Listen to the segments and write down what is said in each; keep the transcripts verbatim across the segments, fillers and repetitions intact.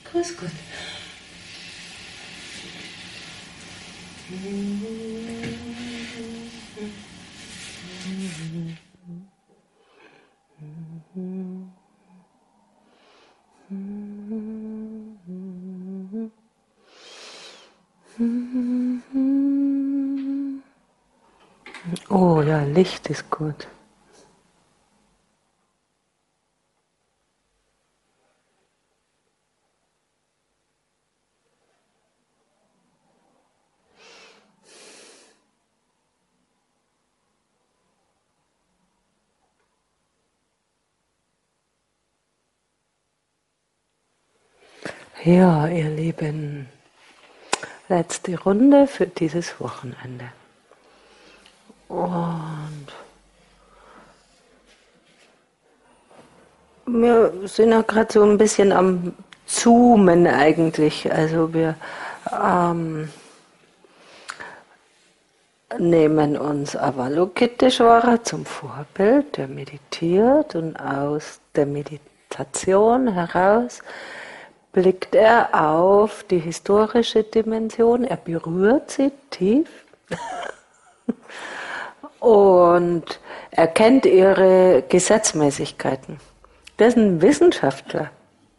Grüß Gott. Oh ja, Licht ist gut. Ja, ihr Lieben, letzte Runde für dieses Wochenende. Und wir sind ja gerade so ein bisschen am Zoomen eigentlich. Also wir ähm, nehmen uns Avalokiteshvara zum Vorbild, der meditiert, und aus der Meditation heraus blickt er auf die historische Dimension, er berührt sie tief und erkennt ihre Gesetzmäßigkeiten. Das ist ein Wissenschaftler.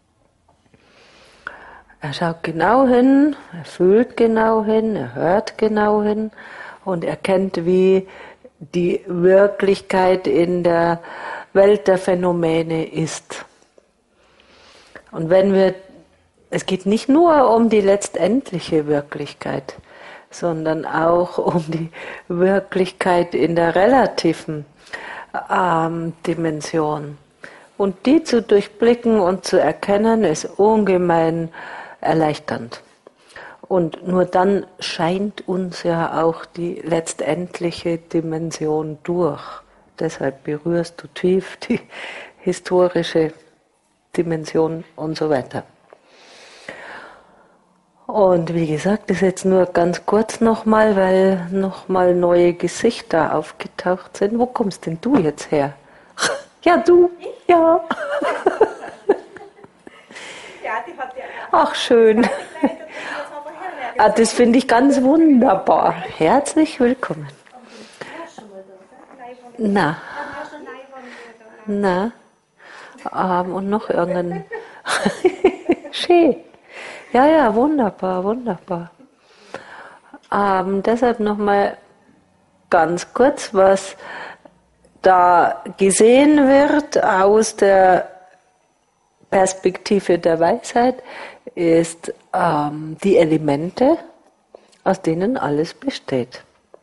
Er schaut genau hin, er fühlt genau hin, er hört genau hin und erkennt, wie die Wirklichkeit in der Welt der Phänomene ist. Und wenn wir, es geht nicht nur um die letztendliche Wirklichkeit, sondern auch um die Wirklichkeit in der relativen ähm, Dimension. Und die zu durchblicken und zu erkennen, ist ungemein erleichternd. Und nur dann scheint uns ja auch die letztendliche Dimension durch. Deshalb berührst du tief die historische Dimension und so weiter. Und wie gesagt, das ist jetzt nur ganz kurz nochmal, weil nochmal neue Gesichter aufgetaucht sind. Wo kommst denn du jetzt her? Ja, du? Ja. Ja, die hat ja. Ach, schön. Ah, das finde ich ganz wunderbar. Herzlich willkommen. Na. Na. Ähm, und noch irgendein. Schön. Ja, ja, wunderbar, wunderbar. Ähm, deshalb nochmal ganz kurz, was da gesehen wird aus der Perspektive der Weisheit, ist ähm, die Elemente, aus denen alles besteht.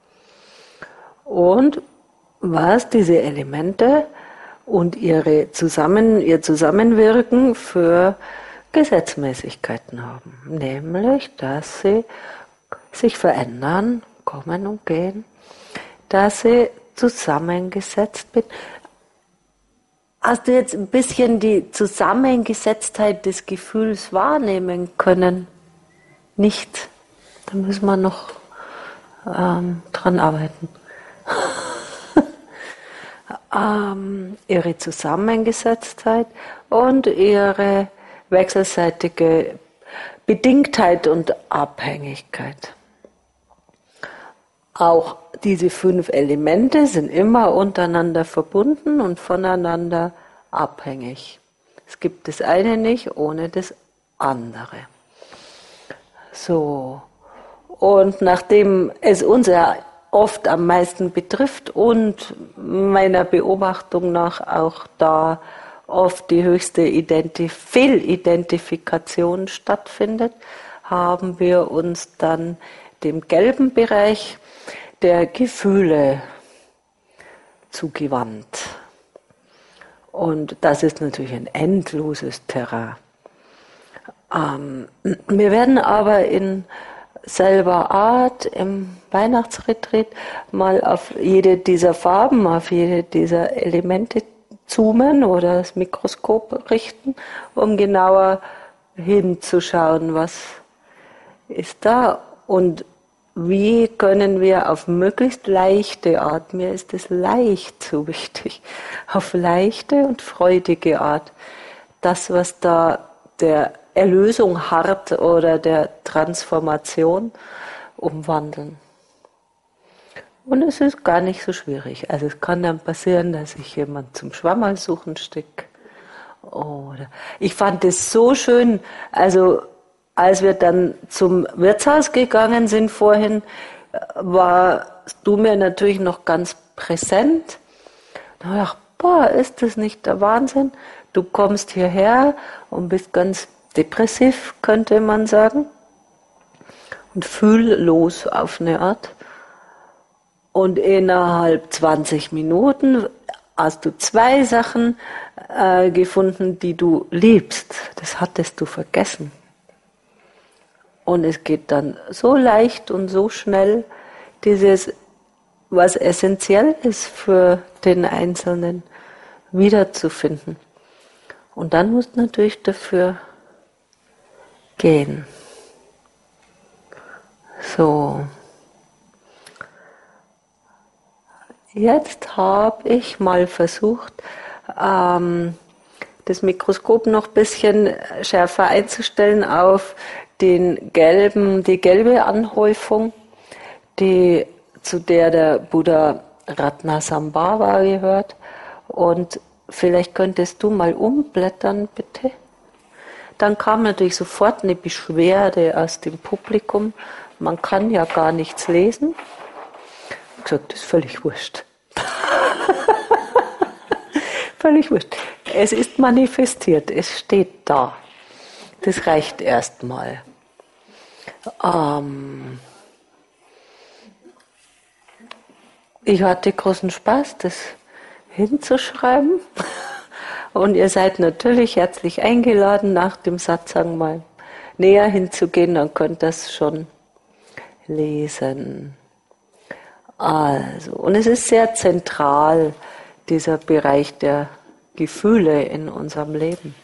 Und was diese Elemente und ihre Zusammen, ihr Zusammenwirken für Gesetzmäßigkeiten haben. Nämlich, dass sie sich verändern, kommen und gehen, dass sie zusammengesetzt bin. Hast du jetzt ein bisschen die Zusammengesetztheit des Gefühls wahrnehmen können? Nicht. Da müssen wir noch ähm, dran arbeiten. ähm, ihre Zusammengesetztheit und ihre wechselseitige Bedingtheit und Abhängigkeit. Auch diese fünf Elemente sind immer untereinander verbunden und voneinander abhängig. Es gibt das eine nicht ohne das andere. So. Und nachdem es uns ja oft am meisten betrifft und meiner Beobachtung nach auch da oft die höchste Identif- Fehlidentifikation stattfindet, haben wir uns dann dem gelben Bereich der Gefühle zugewandt. Und das ist natürlich ein endloses Terrain. Ähm, wir werden aber in selber Art im Weihnachtsretreat mal auf jede dieser Farben, auf jede dieser Elemente zoomen oder das Mikroskop richten, um genauer hinzuschauen, was ist da und wie können wir auf möglichst leichte Art, mir ist es leicht so wichtig, auf leichte und freudige Art, das, was da der Erlösung harrt oder der Transformation umwandeln. Und es ist gar nicht so schwierig. Also es kann dann passieren, dass ich jemand zum Schwammerl suchen stecke. Oder ich fand es so schön, also als wir dann zum Wirtshaus gegangen sind vorhin, warst du mir natürlich noch ganz präsent. Da habe ich gedacht, boah, ist das nicht der Wahnsinn? Du kommst hierher und bist ganz depressiv, könnte man sagen, und fühllos auf eine Art. Und innerhalb zwanzig Minuten hast du zwei Sachen äh, gefunden, die du liebst. Das hattest du vergessen. Und es geht dann so leicht und so schnell, dieses, was essentiell ist für den Einzelnen, wiederzufinden. Und dann musst du natürlich dafür gehen. So. Jetzt habe ich mal versucht, ähm, das Mikroskop noch ein bisschen schärfer einzustellen auf den gelben, die gelbe Anhäufung, die, zu der der Buddha Ratnasambhava gehört. Und vielleicht könntest du mal umblättern, bitte. Dann kam natürlich sofort eine Beschwerde aus dem Publikum. Man kann ja gar nichts lesen. Ich habe gesagt, das ist völlig wurscht. Völlig wurscht. Es ist manifestiert, es steht da. Das reicht erstmal. Ähm ich hatte großen Spaß, das hinzuschreiben. Und ihr seid natürlich herzlich eingeladen, nach dem Satsang mal näher hinzugehen, dann könnt ihr das schon lesen. Also, und es ist sehr zentral, dieser Bereich der Gefühle in unserem Leben.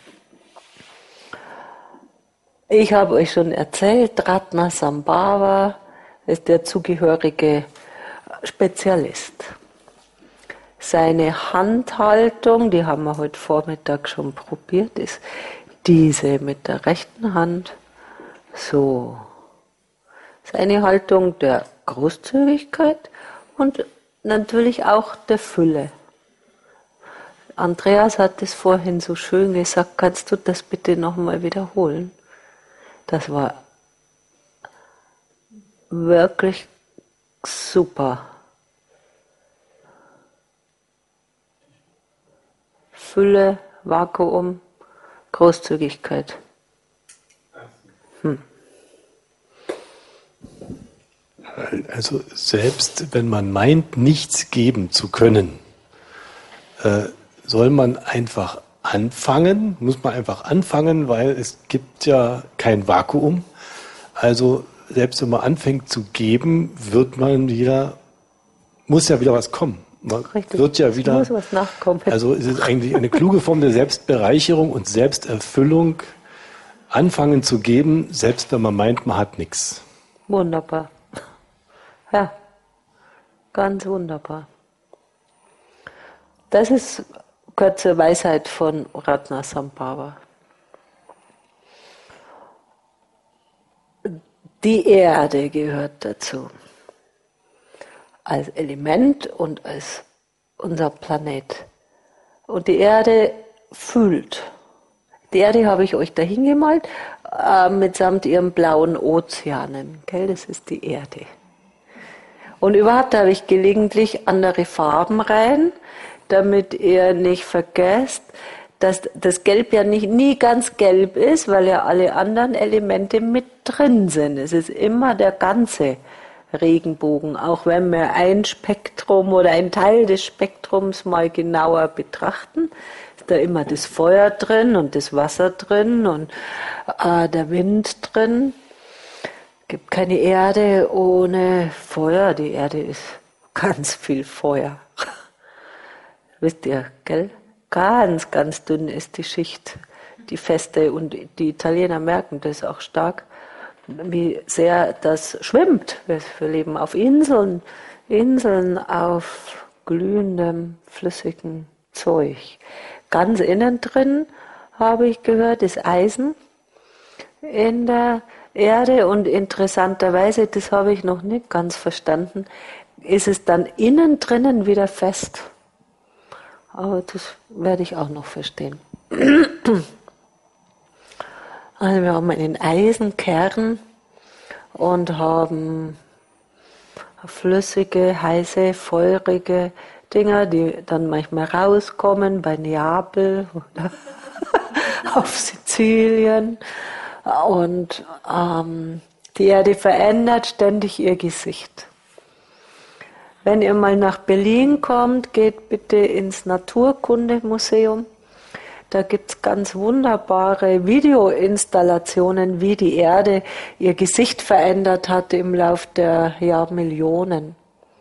Ich habe euch schon erzählt, Ratnasambhava ist der zugehörige Spezialist. Seine Handhaltung, die haben wir heute Vormittag schon probiert, ist diese mit der rechten Hand. So. Seine Haltung der Großzügigkeit und natürlich auch der Fülle. Andreas hat es vorhin so schön gesagt, kannst du das bitte nochmal wiederholen? Das war wirklich super. Fülle, Vakuum, Großzügigkeit. Hm. Also selbst wenn man meint, nichts geben zu können, äh, soll man einfach anfangen, muss man einfach anfangen, weil es gibt ja kein Vakuum. Also selbst wenn man anfängt zu geben, wird man wieder, muss ja wieder was kommen. Man Richtig, wird ja wieder, muss was nachkommen. Also es ist eigentlich eine kluge Form der Selbstbereicherung und Selbsterfüllung, anfangen zu geben, selbst wenn man meint, man hat nichts. Wunderbar. Ja, ganz wunderbar. Das ist, gehört zur Weisheit von Ratnasambhava. Die Erde gehört dazu. Als Element und als unser Planet. Und die Erde fühlt. Die Erde habe ich euch dahin gemalt, äh, mitsamt ihren blauen Ozeanen. Gell? Das ist die Erde. Und überhaupt habe ich gelegentlich andere Farben rein, damit ihr nicht vergesst, dass das Gelb ja nicht, nie ganz gelb ist, weil ja alle anderen Elemente mit drin sind. Es ist immer der ganze Regenbogen, auch wenn wir ein Spektrum oder ein Teil des Spektrums mal genauer betrachten, ist da immer das Feuer drin und das Wasser drin und äh, der Wind drin. Es gibt keine Erde ohne Feuer, die Erde ist ganz viel Feuer. Wisst ihr, gell? Ganz, ganz dünn ist die Schicht, die feste, und die Italiener merken das auch stark, wie sehr das schwimmt. Wir leben auf Inseln, Inseln auf glühendem, flüssigem Zeug. Ganz innen drin, habe ich gehört, ist Eisen. in der Erde und interessanterweise, das habe ich noch nicht ganz verstanden, ist es dann innen drinnen wieder fest. Aber das werde ich auch noch verstehen. Also wir haben einen Eisenkern und haben flüssige, heiße, feurige Dinger, die dann manchmal rauskommen bei Neapel oder auf Sizilien. Und ähm, die Erde verändert ständig ihr Gesicht. Wenn ihr mal nach Berlin kommt, geht bitte ins Naturkundemuseum. Da gibt es ganz wunderbare Videoinstallationen, wie die Erde ihr Gesicht verändert hat im Lauf der Jahrmillionen.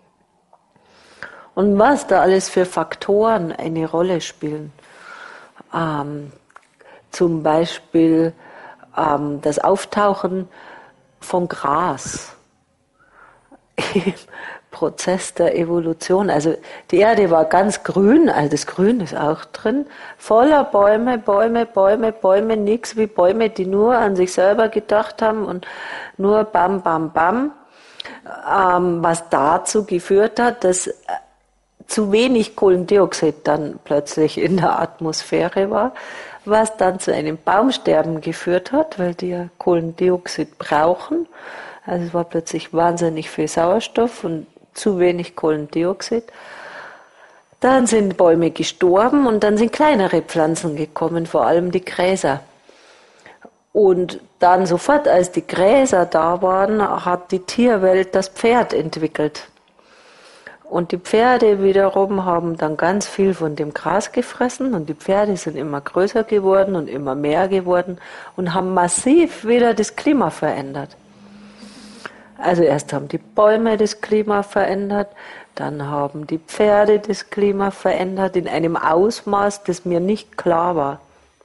Und was da alles für Faktoren eine Rolle spielen. Ähm, zum Beispiel ähm, das Auftauchen von Gras im Prozess der Evolution. Also die Erde war ganz grün, also das Grün ist auch drin, voller Bäume, Bäume, Bäume, Bäume, nichts wie Bäume, die nur an sich selber gedacht haben und nur bam, bam, bam, ähm, was dazu geführt hat, dass zu wenig Kohlendioxid dann plötzlich in der Atmosphäre war, was dann zu einem Baumsterben geführt hat, weil die ja Kohlendioxid brauchen. Also es war plötzlich wahnsinnig viel Sauerstoff und zu wenig Kohlendioxid. Dann sind Bäume gestorben und dann sind kleinere Pflanzen gekommen, vor allem die Gräser. Und dann sofort, als die Gräser da waren, hat die Tierwelt das Pferd entwickelt. Und die Pferde wiederum haben dann ganz viel von dem Gras gefressen und die Pferde sind immer größer geworden und immer mehr geworden und haben massiv wieder das Klima verändert. Also erst haben die Bäume das Klima verändert, dann haben die Pferde das Klima verändert in einem Ausmaß, das mir nicht klar war.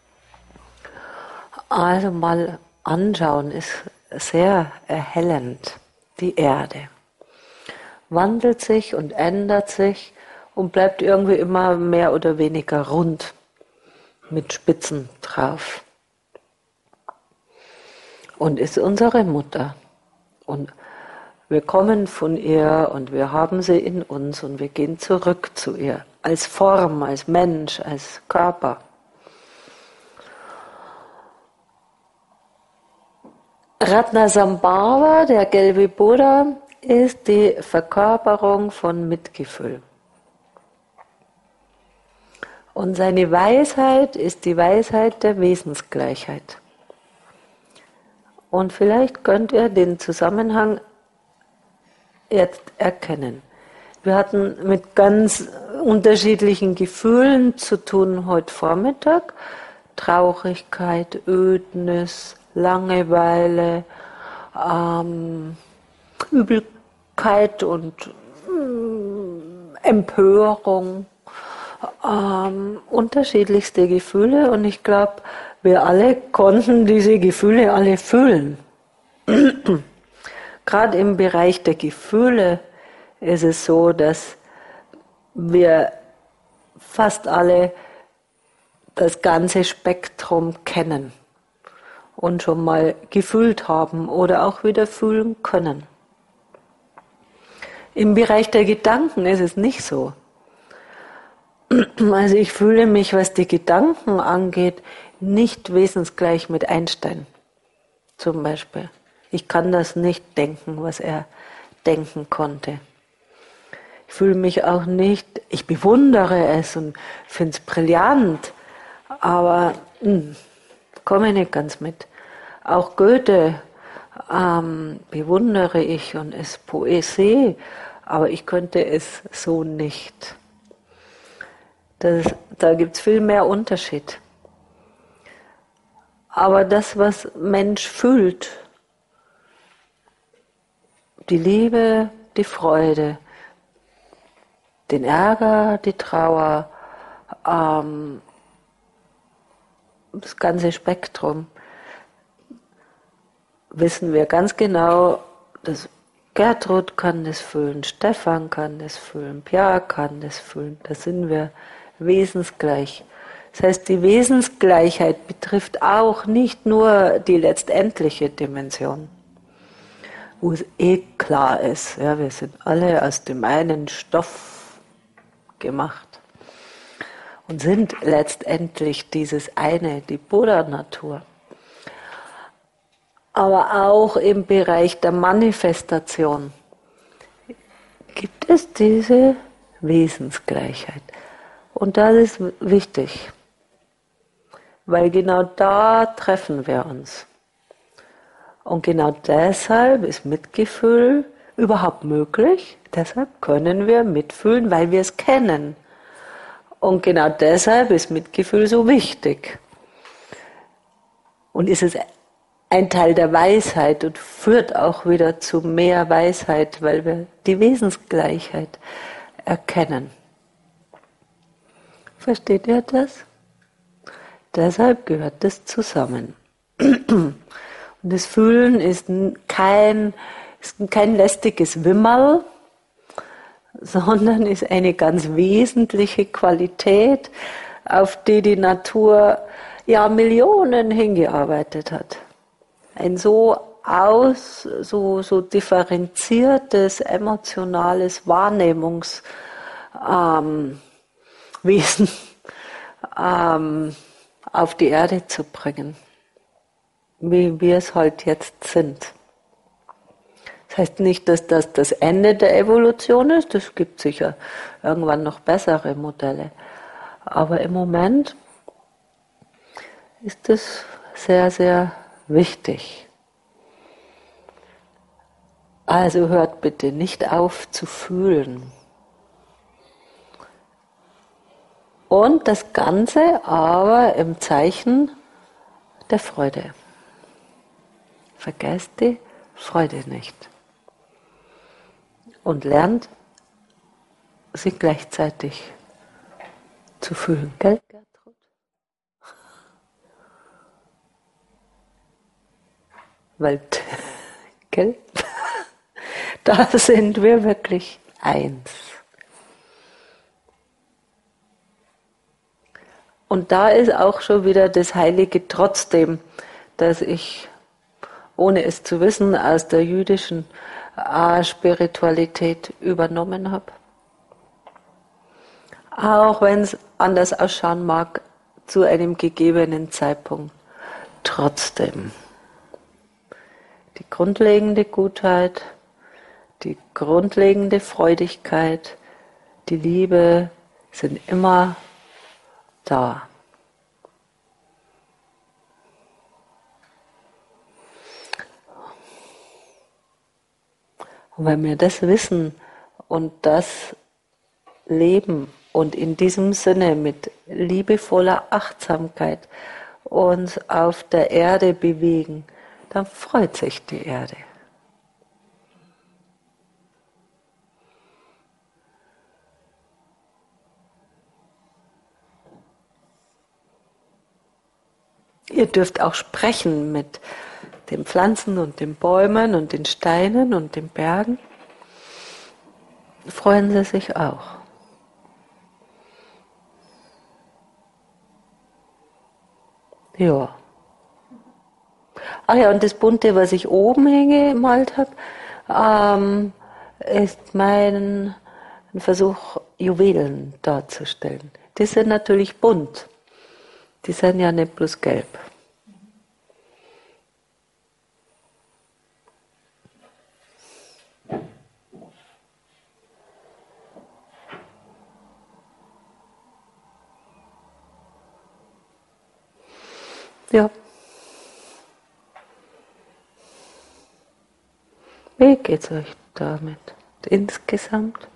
Also mal anschauen, ist sehr erhellend, die Erde. Wandelt sich und ändert sich und bleibt irgendwie immer mehr oder weniger rund mit Spitzen drauf. Und ist unsere Mutter. Und wir kommen von ihr und wir haben sie in uns und wir gehen zurück zu ihr. Als Form, als Mensch, als Körper. Ratnasambhava, der gelbe Buddha, ist die Verkörperung von Mitgefühl. Und seine Weisheit ist die Weisheit der Wesensgleichheit. Und vielleicht könnt ihr den Zusammenhang jetzt erkennen. Wir hatten mit ganz unterschiedlichen Gefühlen zu tun heute Vormittag. Traurigkeit, Ödnis, Langeweile, ähm, Übelkeit und äh, Empörung, ähm, unterschiedlichste Gefühle und ich glaube, wir alle konnten diese Gefühle alle fühlen. Gerade im Bereich der Gefühle ist es so, dass wir fast alle das ganze Spektrum kennen und schon mal gefühlt haben oder auch wieder fühlen können. Im Bereich der Gedanken ist es nicht so. Also ich fühle mich, was die Gedanken angeht, nicht wesensgleich mit Einstein zum Beispiel. Ich kann das nicht denken, was er denken konnte. Ich fühle mich auch nicht, ich bewundere es und finde es brillant, aber mh, komme nicht ganz mit. Auch Goethe ähm, bewundere ich und es Poesie, aber ich könnte es so nicht. Das, da gibt es viel mehr Unterschied. Aber das, was Mensch fühlt, die Liebe, die Freude, den Ärger, die Trauer, ähm, das ganze Spektrum, wissen wir ganz genau, dass Gertrud kann das fühlen, Stefan kann das fühlen, Pia kann das fühlen, da sind wir wesensgleich. Das heißt, die Wesensgleichheit betrifft auch nicht nur die letztendliche Dimension, wo es eh klar ist, ja, wir sind alle aus dem einen Stoff gemacht und sind letztendlich dieses eine, die Buddha-Natur. Aber auch im Bereich der Manifestation gibt es diese Wesensgleichheit. Und das ist wichtig, weil genau da treffen wir uns. Und genau deshalb ist Mitgefühl überhaupt möglich. Deshalb können wir mitfühlen, weil wir es kennen. Und genau deshalb ist Mitgefühl so wichtig. Und ist es ein Teil der Weisheit und führt auch wieder zu mehr Weisheit, weil wir die Wesensgleichheit erkennen. Versteht ihr das? Deshalb gehört das zusammen. Und das Fühlen ist kein, ist kein lästiges Wimmerl, sondern ist eine ganz wesentliche Qualität, auf die die Natur ja Millionen hingearbeitet hat. Ein so aus, so, so differenziertes, emotionales Wahrnehmungswesen ähm, ähm, auf die Erde zu bringen, wie wir es halt jetzt sind. Das heißt nicht, dass das das Ende der Evolution ist, es gibt sicher irgendwann noch bessere Modelle. Aber im Moment ist es sehr, sehr wichtig. Also hört bitte nicht auf zu fühlen. Und das Ganze aber im Zeichen der Freude. Vergesst die Freude nicht. Und lernt, sie gleichzeitig zu fühlen. Gell, Gertrud? Weil, gell? Da sind wir wirklich eins. Und da ist auch schon wieder das Heilige Trotzdem, dass ich, ohne es zu wissen, aus der jüdischen äh, Spiritualität übernommen habe. Auch wenn es anders ausschauen mag, zu einem gegebenen Zeitpunkt. Trotzdem. Die grundlegende Gutheit, die grundlegende Freudigkeit, die Liebe sind immer da. Und wenn wir das wissen und das leben und in diesem Sinne mit liebevoller Achtsamkeit uns auf der Erde bewegen, dann freut sich die Erde. Ihr dürft auch sprechen mit den Pflanzen und den Bäumen und den Steinen und den Bergen. Freuen sie sich auch. Ja. Ach ja, und das Bunte, was ich oben hingemalt habe, ähm, ist mein Versuch, Juwelen darzustellen. Die sind natürlich bunt. Die sind ja nicht bloß gelb. Ja. Wie geht's euch damit insgesamt?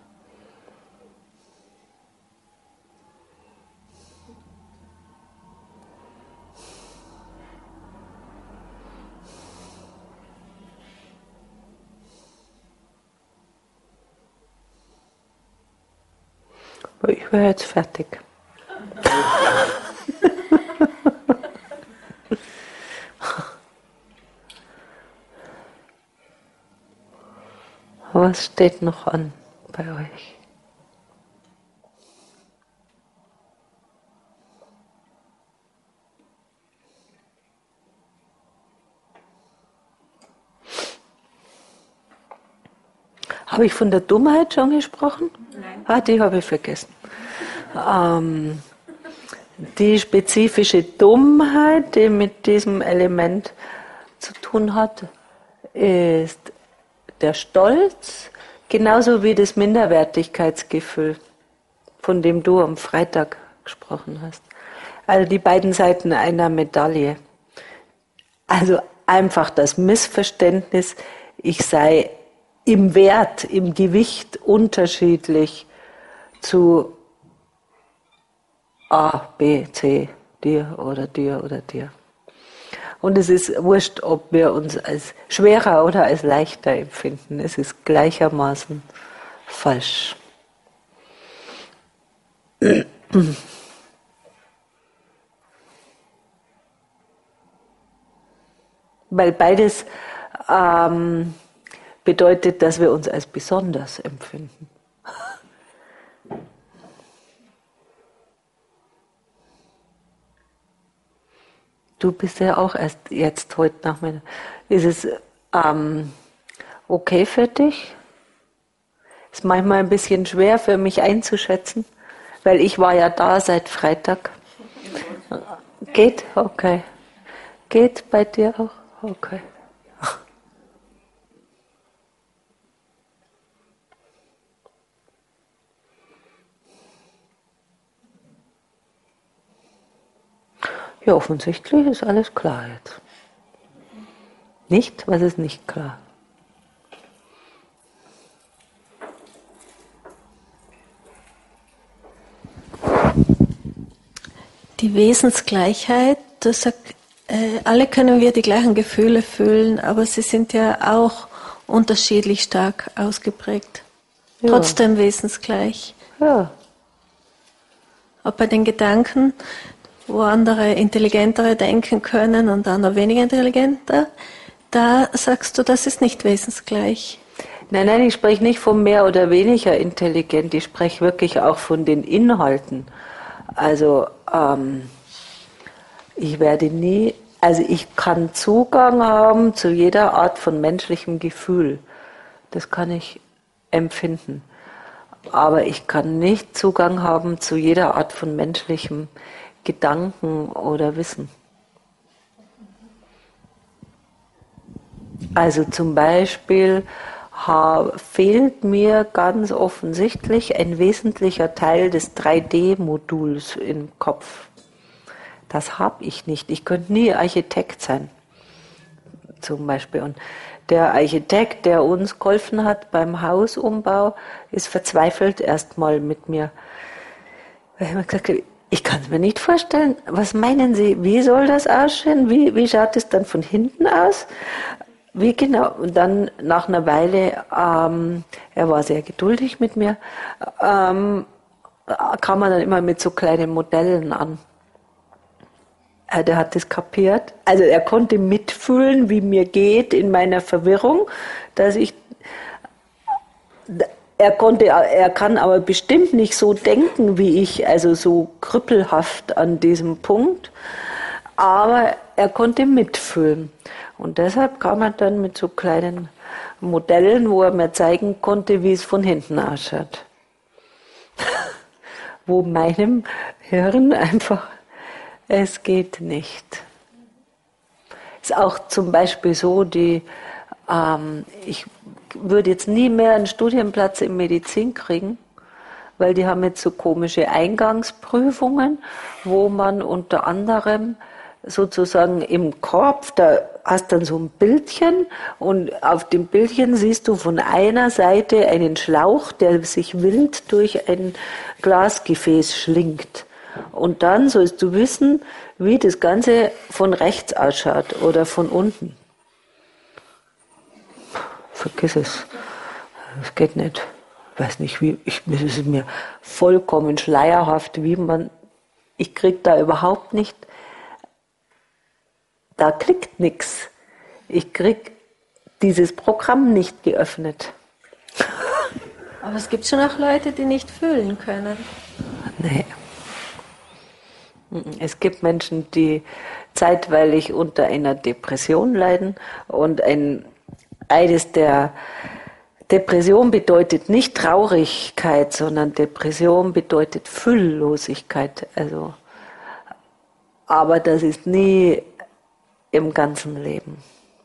Ich wäre jetzt fertig. Was steht noch an bei euch? Habe ich von der Dummheit schon gesprochen? Nein. Ah, die habe ich vergessen. Ähm, die spezifische Dummheit, die mit diesem Element zu tun hat, ist der Stolz, genauso wie das Minderwertigkeitsgefühl, von dem du am Freitag gesprochen hast. Also die beiden Seiten einer Medaille. Also einfach das Missverständnis, ich sei im Wert, im Gewicht unterschiedlich zu A, B, C, dir oder dir oder dir. Und es ist wurscht, ob wir uns als schwerer oder als leichter empfinden. Es ist gleichermaßen falsch. Weil beides ähm, bedeutet, dass wir uns als besonders empfinden. Du bist ja auch erst jetzt heute Nachmittag. Ist es ähm, okay für dich? Ist manchmal ein bisschen schwer für mich einzuschätzen, weil ich war ja da seit Freitag. Geht? Okay. Geht bei dir auch? Okay. Ja, offensichtlich ist alles klar jetzt. Nicht? Was ist nicht klar? Die Wesensgleichheit, das sagt, äh, alle können wir die gleichen Gefühle fühlen, aber sie sind ja auch unterschiedlich stark ausgeprägt. Ja. Trotzdem wesensgleich. Ja. Auch bei den Gedanken, wo andere intelligentere denken können und andere weniger intelligenter, da sagst du, das ist nicht wesensgleich. Nein, nein, ich spreche nicht von mehr oder weniger intelligent, ich spreche wirklich auch von den Inhalten. Also ähm, ich werde nie, also ich kann Zugang haben zu jeder Art von menschlichem Gefühl. Das kann ich empfinden. Aber ich kann nicht Zugang haben zu jeder Art von menschlichem Gedanken oder Wissen. Also zum Beispiel ha, fehlt mir ganz offensichtlich ein wesentlicher Teil des drei D-Moduls im Kopf. Das habe ich nicht. Ich könnte nie Architekt sein, zum Beispiel. Und der Architekt, der uns geholfen hat beim Hausumbau, ist verzweifelt erstmal mit mir. Weil ich mir gesagt habe, ich kann es mir nicht vorstellen. Was meinen Sie, wie soll das aussehen? Wie, wie schaut es dann von hinten aus? Wie genau? Und dann nach einer Weile, ähm, er war sehr geduldig mit mir, ähm, kam man dann immer mit so kleinen Modellen an. Äh, der hat das kapiert. Also er konnte mitfühlen, wie mir geht in meiner Verwirrung, dass ich Er konnte, er kann aber bestimmt nicht so denken wie ich, also so krüppelhaft an diesem Punkt, aber er konnte mitfühlen. Und deshalb kam er dann mit so kleinen Modellen, wo er mir zeigen konnte, wie es von hinten ausschaut. Wo meinem Hirn einfach, es geht nicht. Ist auch zum Beispiel so, die, ähm, ich würde jetzt nie mehr einen Studienplatz in Medizin kriegen, weil die haben jetzt so komische Eingangsprüfungen, wo man unter anderem sozusagen im Kopf, da hast dann so ein Bildchen und auf dem Bildchen siehst du von einer Seite einen Schlauch, der sich wild durch ein Glasgefäß schlingt. Und dann sollst du wissen, wie das Ganze von rechts ausschaut oder von unten. Vergiss es. Das geht nicht. Ich weiß nicht, wie, ich, es ist mir vollkommen schleierhaft, wie man, ich krieg da überhaupt nicht, da klickt nichts. Ich krieg dieses Programm nicht geöffnet. Aber es gibt schon auch Leute, die nicht fühlen können. Nee. Es gibt Menschen, die zeitweilig unter einer Depression leiden und ein, eines der, Depression bedeutet nicht Traurigkeit, sondern Depression bedeutet Fülllosigkeit. Also, aber das ist nie im ganzen Leben.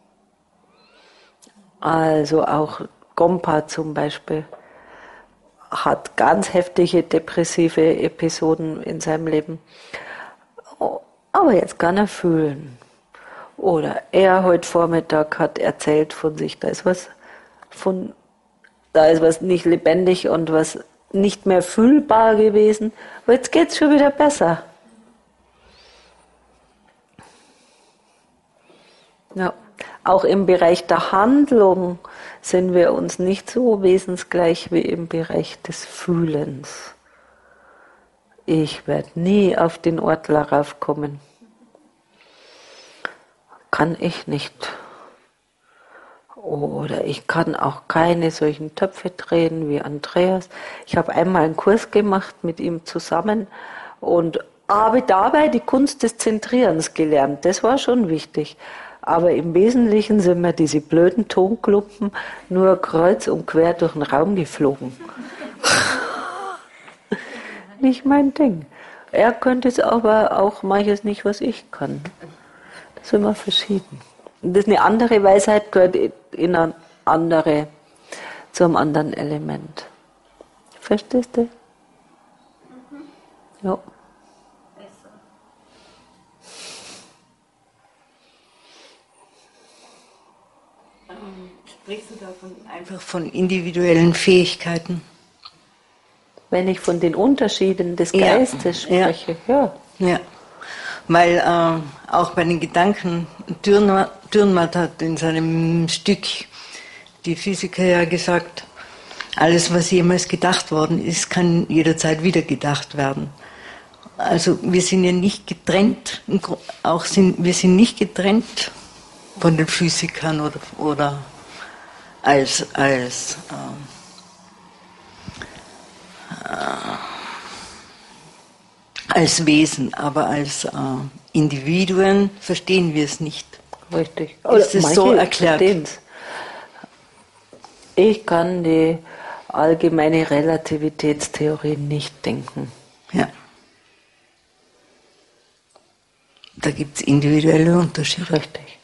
Also auch Gompa zum Beispiel hat ganz heftige depressive Episoden in seinem Leben. Aber jetzt kann er fühlen. Oder er heute Vormittag hat erzählt von sich, da ist was von, da ist was nicht lebendig und was nicht mehr fühlbar gewesen. Aber jetzt geht es schon wieder besser. Ja. Auch im Bereich der Handlung sind wir uns nicht so wesensgleich wie im Bereich des Fühlens. Ich werde nie auf den Ortler raufkommen. Kann ich nicht. Oder ich kann auch keine solchen Töpfe drehen wie Andreas. Ich habe einmal einen Kurs gemacht mit ihm zusammen und habe dabei die Kunst des Zentrierens gelernt. Das war schon wichtig. Aber im Wesentlichen sind mir diese blöden Tonklumpen nur kreuz und quer durch den Raum geflogen. Nicht mein Ding. Er könnte es aber auch manches nicht, was ich kann. Das ist immer verschieden. Und das ist eine andere Weisheit, gehört in eine andere, zu einem anderen Element. Verstehst du? Mhm. Ja. Sprichst du davon einfach von individuellen Fähigkeiten? Wenn ich von den Unterschieden des Geistes ja. spreche, ja. Ja, ja. Weil äh, auch bei den Gedanken, Dürrenmatt, Dürrenmatt hat in seinem Stück die Physiker ja gesagt, alles, was jemals gedacht worden ist, kann jederzeit wieder gedacht werden. Also wir sind ja nicht getrennt, auch sind, wir sind nicht getrennt von den Physikern oder, oder als, als äh, äh, als Wesen, aber als äh, Individuen verstehen wir es nicht. Richtig. Ist es so erklärt? Verstehen's. Ich kann die allgemeine Relativitätstheorie nicht denken. Ja. Da gibt es individuelle Unterschiede. Richtig.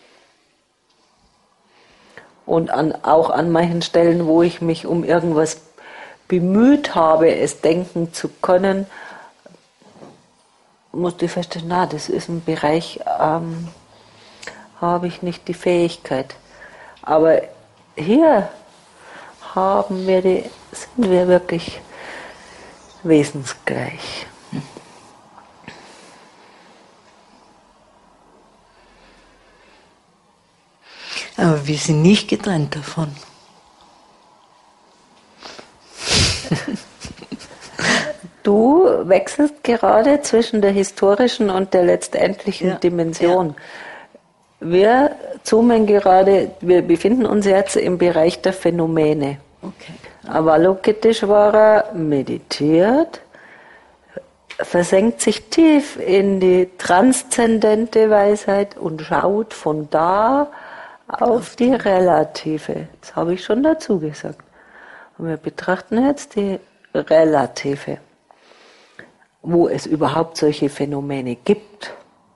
Und an, auch an manchen Stellen, wo ich mich um irgendwas bemüht habe, es denken zu können, musste ich feststellen, na, das ist ein Bereich, ähm, habe ich nicht die Fähigkeit. Aber hier haben wir die, sind wir wirklich wesensgleich. Aber wir sind nicht getrennt davon. Du wechselst gerade zwischen der historischen und der letztendlichen ja, Dimension. Ja. Wir zoomen gerade, wir befinden uns jetzt im Bereich der Phänomene. Okay. Avalokiteshvara meditiert, versenkt sich tief in die transzendente Weisheit und schaut von da auf die relative. Das habe ich schon dazu gesagt. Und wir betrachten jetzt die relative, wo es überhaupt solche Phänomene gibt.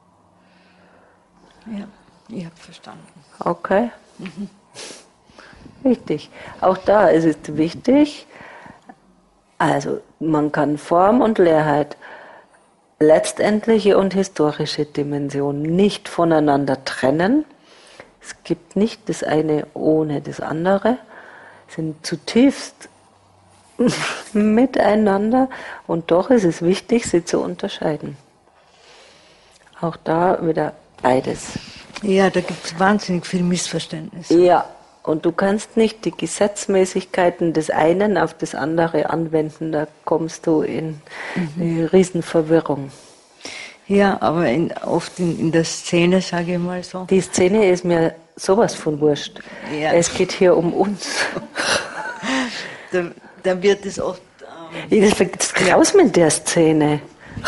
Ja, ich habe verstanden. Okay. Mhm. Wichtig. Auch da ist es wichtig, also man kann Form und Leerheit, letztendliche und historische Dimension nicht voneinander trennen. Es gibt nicht das eine ohne das andere, sind zutiefst miteinander und doch ist es wichtig, sie zu unterscheiden. Auch da wieder beides. Ja, da gibt es wahnsinnig viel Missverständnis. Ja, und du kannst nicht die Gesetzmäßigkeiten des einen auf das andere anwenden, da kommst du in mhm. eine Riesenverwirrung. Ja, aber in, oft in, in der Szene, sage ich mal so. Die Szene ist mir sowas von wurscht. Ja. Es geht hier um uns. da, da wird es oft... Ähm das ist raus mit der Szene.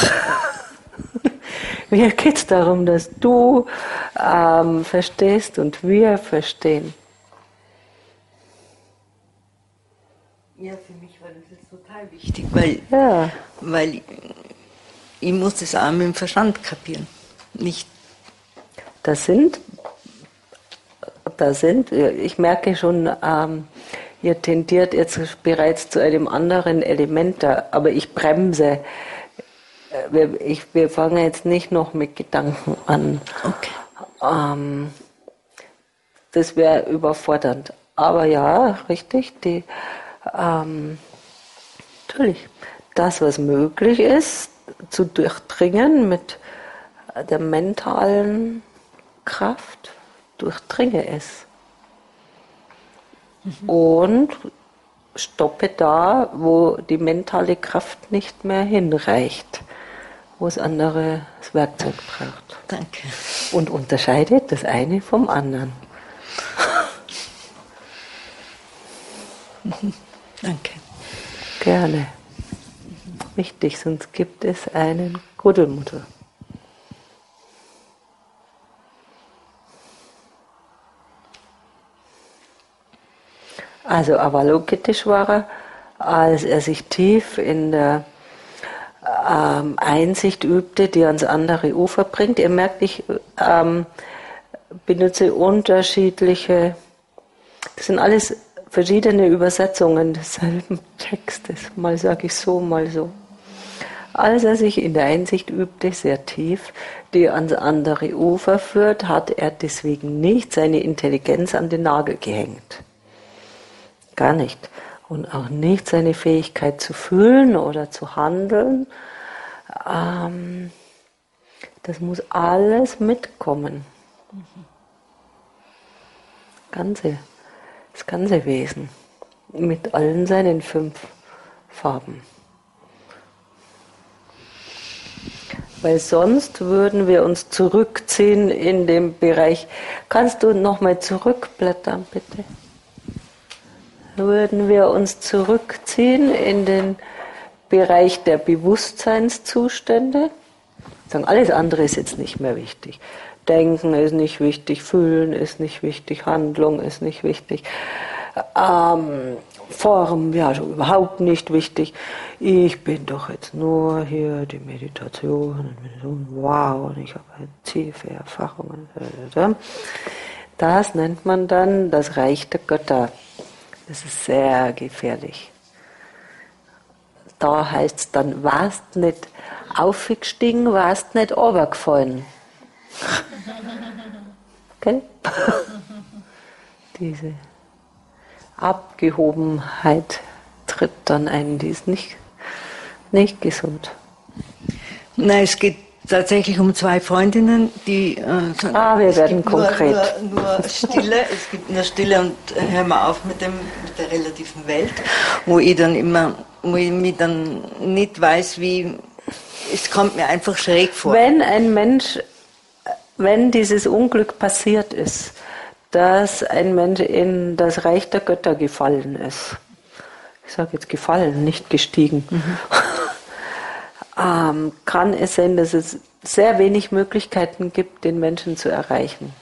Mir geht es darum, dass du ähm, verstehst und wir verstehen. Ja, für mich war das jetzt total wichtig, weil, Ja. weil ich, ich muss das auch mit dem Verstand kapieren. Nicht. Das sind, das sind, ich merke schon, ähm, ihr tendiert jetzt bereits zu einem anderen Element da, aber ich bremse. Wir, ich, wir fangen jetzt nicht noch mit Gedanken an. Okay. Ähm, das wäre überfordernd. Aber ja, richtig, die, ähm, natürlich, das, was möglich ist, zu durchdringen mit der mentalen Kraft, durchdringe es. Mhm. Und stoppe da, wo die mentale Kraft nicht mehr hinreicht, wo es anderes Werkzeug braucht. Danke. Und unterscheide das eine vom anderen. Danke. Gerne. Wichtig, sonst gibt es einen Kuddelmuddel. Also Avalokiteshvara, als er sich tief in der ähm, Einsicht übte, die ans andere Ufer bringt. Ihr merkt, ich ähm, benutze unterschiedliche, das sind alles verschiedene Übersetzungen desselben Textes. Mal sage ich so, mal so. Als er sich in der Einsicht übte, sehr tief, die ans andere Ufer führt, hat er deswegen nicht seine Intelligenz an den Nagel gehängt. Gar nicht. Und auch nicht seine Fähigkeit zu fühlen oder zu handeln. Ähm, das muss alles mitkommen. Ganze, das ganze Wesen. Mit allen seinen fünf Farben. Weil sonst würden wir uns zurückziehen in dem Bereich. Kannst du nochmal zurückblättern, bitte? Würden wir uns zurückziehen in den Bereich der Bewusstseinszustände. Sagen, alles andere ist jetzt nicht mehr wichtig. Denken ist nicht wichtig, Fühlen ist nicht wichtig, Handlung ist nicht wichtig, ähm, Form, ja, schon überhaupt nicht wichtig. Ich bin doch jetzt nur hier die Meditation, wow, und ich habe tiefe Erfahrungen. Das nennt man dann das Reich der Götter. Das ist sehr gefährlich. Da heißt es dann, warst nicht aufgestiegen, warst nicht runtergefallen. Gell? Diese Abgehobenheit tritt dann ein, die ist nicht, nicht gesund. Nein, es geht tatsächlich um zwei Freundinnen, die äh, sagen, ah, wir es werden gibt konkret. Nur, nur, nur Stille, es gibt nur Stille und hör mal auf mit, dem, mit der relativen Welt, wo ich dann immer, wo ich mich dann nicht weiß, wie, es kommt mir einfach schräg vor. Wenn ein Mensch, wenn dieses Unglück passiert ist, dass ein Mensch in das Reich der Götter gefallen ist, ich sage jetzt gefallen, nicht gestiegen, mhm. ähm, kann es sein, dass es sehr wenig Möglichkeiten gibt, den Menschen zu erreichen.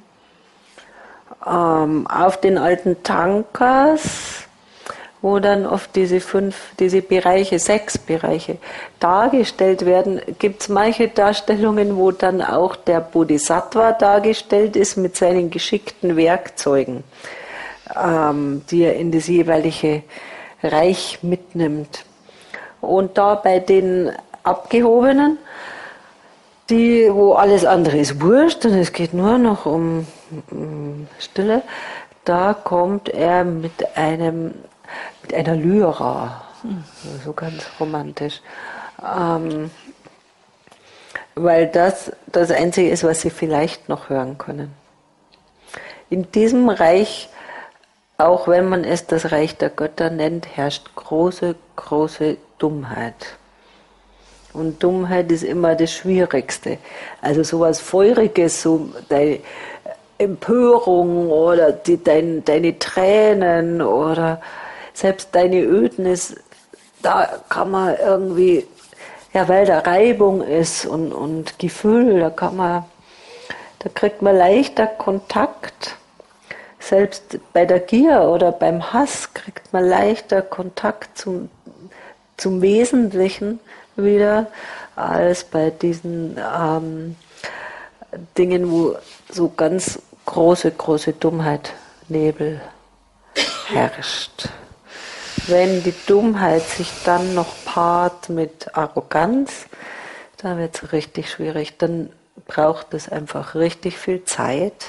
Ähm, auf den alten Tankas, wo dann oft diese fünf, diese Bereiche, sechs Bereiche dargestellt werden, gibt es manche Darstellungen, wo dann auch der Bodhisattva dargestellt ist mit seinen geschickten Werkzeugen, ähm, die er in das jeweilige Reich mitnimmt. Und da bei den Abgehobenen, die, wo alles andere ist wurscht und es geht nur noch um, um Stille, da kommt er mit einem mit einer Lyra, so ganz romantisch, ähm, weil das das Einzige ist, was sie vielleicht noch hören können. In diesem Reich, auch wenn man es das Reich der Götter nennt, herrscht große, große Dummheit. Und Dummheit ist immer das Schwierigste. Also sowas Feuriges, so deine Empörung oder die, dein, deine Tränen oder selbst deine Ödnis, da kann man irgendwie, ja, weil da Reibung ist und, und Gefühl, da kann man, da kriegt man leichter Kontakt. Selbst bei der Gier oder beim Hass kriegt man leichter Kontakt zum, zum Wesentlichen wieder, als bei diesen ähm, Dingen, wo so ganz große, große Dummheit, Nebel herrscht. Wenn die Dummheit sich dann noch paart mit Arroganz, dann wird es richtig schwierig. Dann braucht es einfach richtig viel Zeit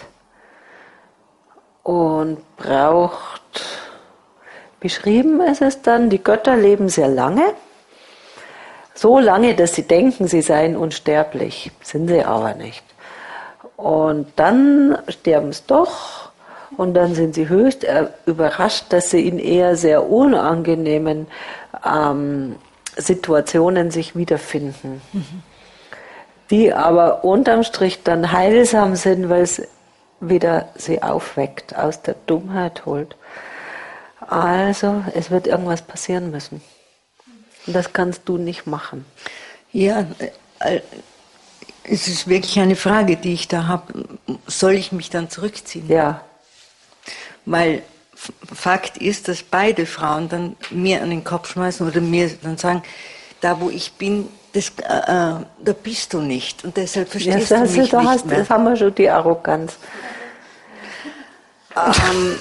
und braucht, beschrieben ist es dann, die Götter leben sehr lange, so lange, dass sie denken, sie seien unsterblich, sind sie aber nicht. Und dann sterben sie doch und dann sind sie höchst überrascht, dass sie in eher sehr unangenehmen ähm, Situationen sich wiederfinden, mhm. die aber unterm Strich dann heilsam sind, weil es wieder sie aufweckt, aus der Dummheit holt. Also es wird irgendwas passieren müssen. Und das kannst du nicht machen. Ja, es ist wirklich eine Frage, die ich da habe. Soll ich mich dann zurückziehen? Ja. Weil Fakt ist, dass beide Frauen dann mir an den Kopf schmeißen oder mir dann sagen, da wo ich bin, das, äh, da bist du nicht. Und deshalb verstehst ja, du mich du nicht hast, mehr. Das haben wir schon, die Arroganz. Ähm,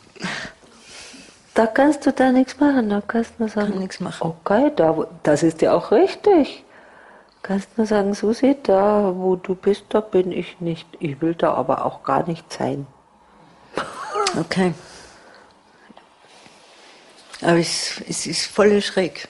Da kannst du da nichts machen, da kannst du nur sagen, kann nichts machen. Okay, da, das ist ja auch richtig. Kannst nur sagen, Susi, da wo du bist, da bin ich nicht. Ich will da aber auch gar nicht sein. Okay. Aber es, es ist voll schräg.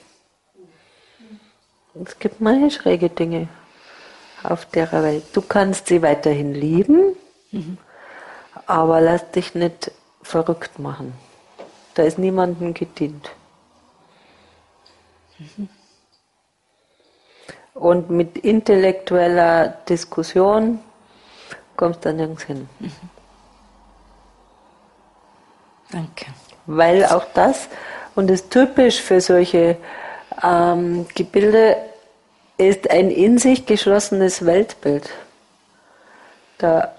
Es gibt manche schräge Dinge auf der Welt. Du kannst sie weiterhin lieben, mhm. aber lass dich nicht verrückt machen. Da ist niemandem gedient. Mhm. Und mit intellektueller Diskussion kommst du nirgends hin. Mhm. Danke. Weil auch das, und das ist typisch für solche ähm, Gebilde, ist ein in sich geschlossenes Weltbild. Da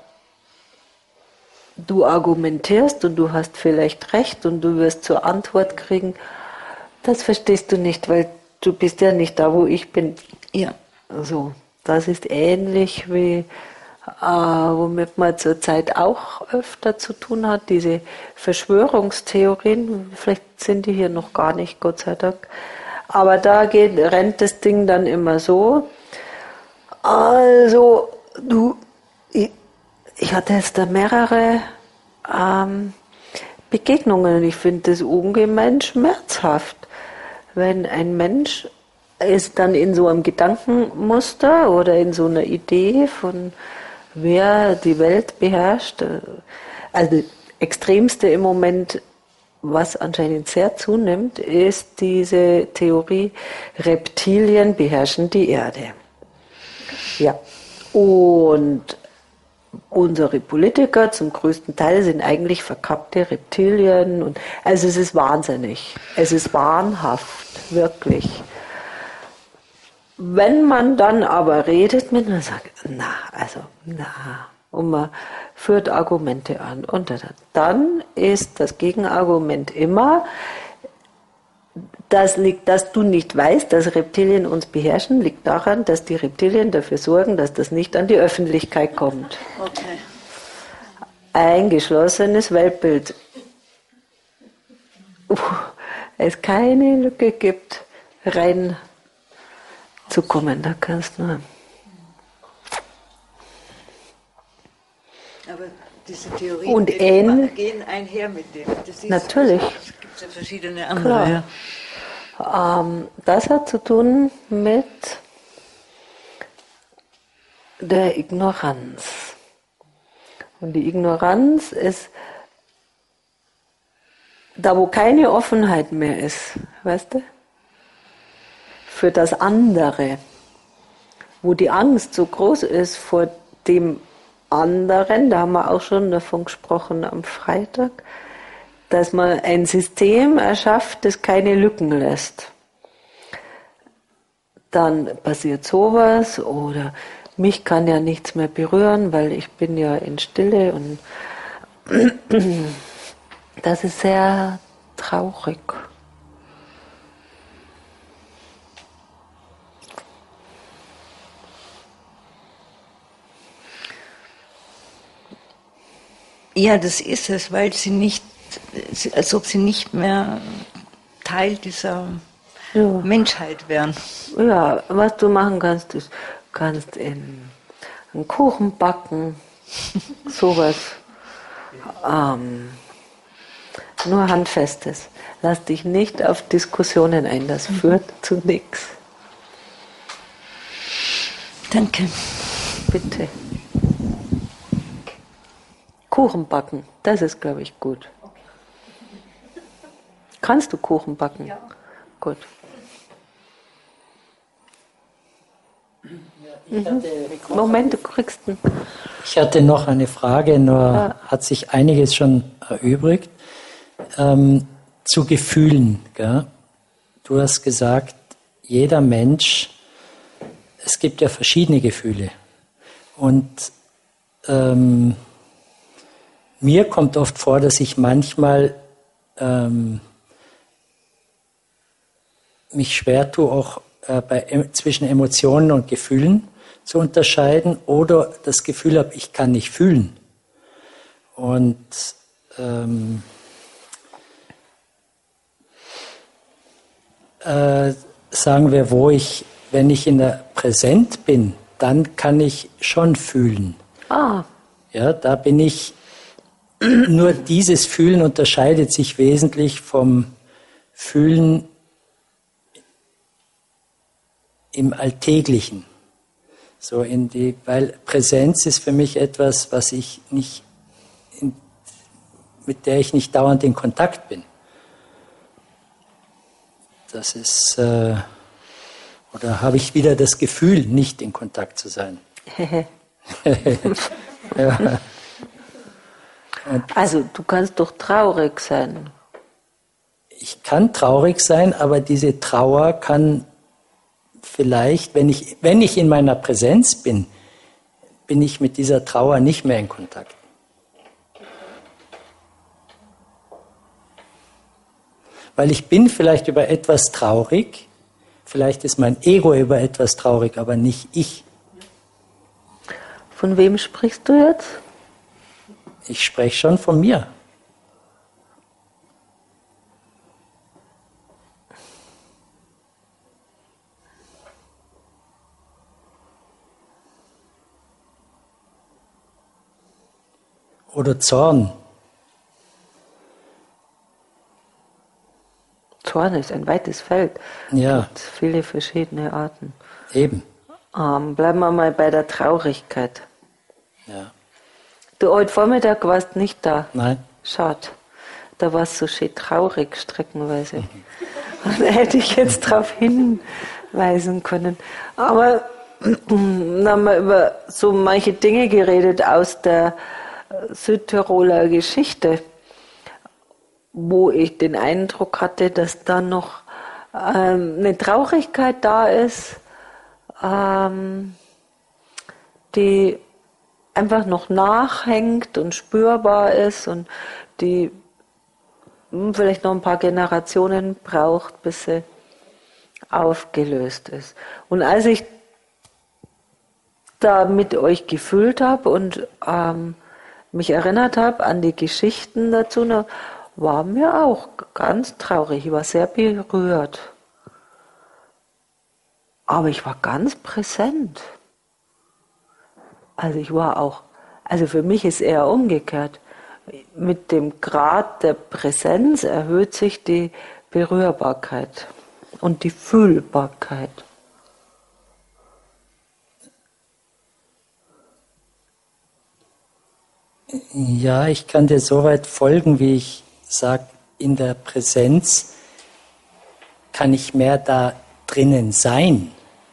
du argumentierst und du hast vielleicht recht und du wirst zur Antwort kriegen, das verstehst du nicht, weil du bist ja nicht da, wo ich bin. Ja. So, das ist ähnlich wie äh, womit man zurzeit auch öfter zu tun hat, diese Verschwörungstheorien, vielleicht sind die hier noch gar nicht, Gott sei Dank, aber da geht, rennt das Ding dann immer so, also du, ich, ich hatte jetzt da mehrere ähm, Begegnungen und ich finde das ungemein schmerzhaft, wenn ein Mensch ist dann in so einem Gedankenmuster oder in so einer Idee von wer die Welt beherrscht. Also das Extremste im Moment, was anscheinend sehr zunimmt, ist diese Theorie, Reptilien beherrschen die Erde. Ja. Und unsere Politiker zum größten Teil sind eigentlich verkappte Reptilien. Und, also es ist wahnsinnig. Es ist wahnhaft, wirklich. Wenn man dann aber redet mit und sagt, na, also, na, und man führt Argumente an, und dann ist das Gegenargument immer, das liegt, dass du nicht weißt, dass Reptilien uns beherrschen, liegt daran, dass die Reptilien dafür sorgen, dass das nicht an die Öffentlichkeit kommt. Okay. Ein geschlossenes Weltbild. Es keine Lücke gibt, rein zu kommen, da kannst du. Aber diese Theorien und gehen, gehen einher mit dem. Das ist, natürlich. Es gibt ja verschiedene andere. Ja. Ähm, das hat zu tun mit der Ignoranz. Und die Ignoranz ist da, wo keine Offenheit mehr ist, weißt du? Für das andere, wo die Angst so groß ist vor dem anderen, da haben wir auch schon davon gesprochen am Freitag, dass man ein System erschafft, das keine Lücken lässt. Dann passiert sowas oder mich kann ja nichts mehr berühren, weil ich bin ja in Stille und das ist sehr traurig. Ja, das ist es, weil sie nicht, als ob sie nicht mehr Teil dieser ja. Menschheit wären. Ja, was du machen kannst, ist, kannst in einen Kuchen backen, sowas. Ähm, nur Handfestes. Lass dich nicht auf Diskussionen ein, das mhm. führt zu nichts. Danke. Bitte. Kuchen backen, das ist, glaube ich, gut. Kannst du Kuchen backen? Ja. Gut. Ja, ich hatte, Moment, du kriegst einen. Ich hatte noch eine Frage, nur ja. hat sich einiges schon erübrigt. Ähm, zu Gefühlen. Gell? Du hast gesagt, jeder Mensch, es gibt ja verschiedene Gefühle. Und ähm, mir kommt oft vor, dass ich manchmal ähm, mich schwer tue, auch äh, bei, zwischen Emotionen und Gefühlen zu unterscheiden oder das Gefühl habe, ich kann nicht fühlen. Und ähm, äh, sagen wir, wo ich, wenn ich in der Präsent bin, dann kann ich schon fühlen. Ah. Ja, da bin ich. Nur dieses Fühlen unterscheidet sich wesentlich vom Fühlen im Alltäglichen. So in die, weil Präsenz ist für mich etwas, was ich nicht, in, mit der ich nicht dauernd in Kontakt bin. Das ist, äh, oder habe ich wieder das Gefühl, nicht in Kontakt zu sein. Ja. Also du kannst doch traurig sein. Ich kann traurig sein, aber diese Trauer kann vielleicht, wenn ich, wenn ich in meiner Präsenz bin, bin ich mit dieser Trauer nicht mehr in Kontakt. Weil ich bin vielleicht über etwas traurig, vielleicht ist mein Ego über etwas traurig, aber nicht ich. Von wem sprichst du jetzt? Ich spreche schon von mir. Oder Zorn. Zorn ist ein weites Feld. Ja. Es gibt viele verschiedene Arten. Eben. Ähm, bleiben wir mal bei der Traurigkeit. Ja. Du, heute Vormittag warst nicht da. Nein. Schade. Da warst du so schön traurig, streckenweise. Mhm. Da hätte ich jetzt darauf hinweisen können. Aber dann haben wir über so manche Dinge geredet aus der Südtiroler Geschichte, wo ich den Eindruck hatte, dass da noch ähm, eine Traurigkeit da ist, ähm, die einfach noch nachhängt und spürbar ist und die hm, vielleicht noch ein paar Generationen braucht, bis sie aufgelöst ist. Und als ich da mit euch gefühlt habe und ähm, mich erinnert habe an die Geschichten dazu, da war mir auch ganz traurig. Ich war sehr berührt. Aber ich war ganz präsent. Also ich war auch, also für mich ist eher umgekehrt. Mit dem Grad der Präsenz erhöht sich die Berührbarkeit und die Fühlbarkeit. Ja, ich kann dir soweit folgen, wie ich sage, in der Präsenz kann ich mehr da drinnen sein.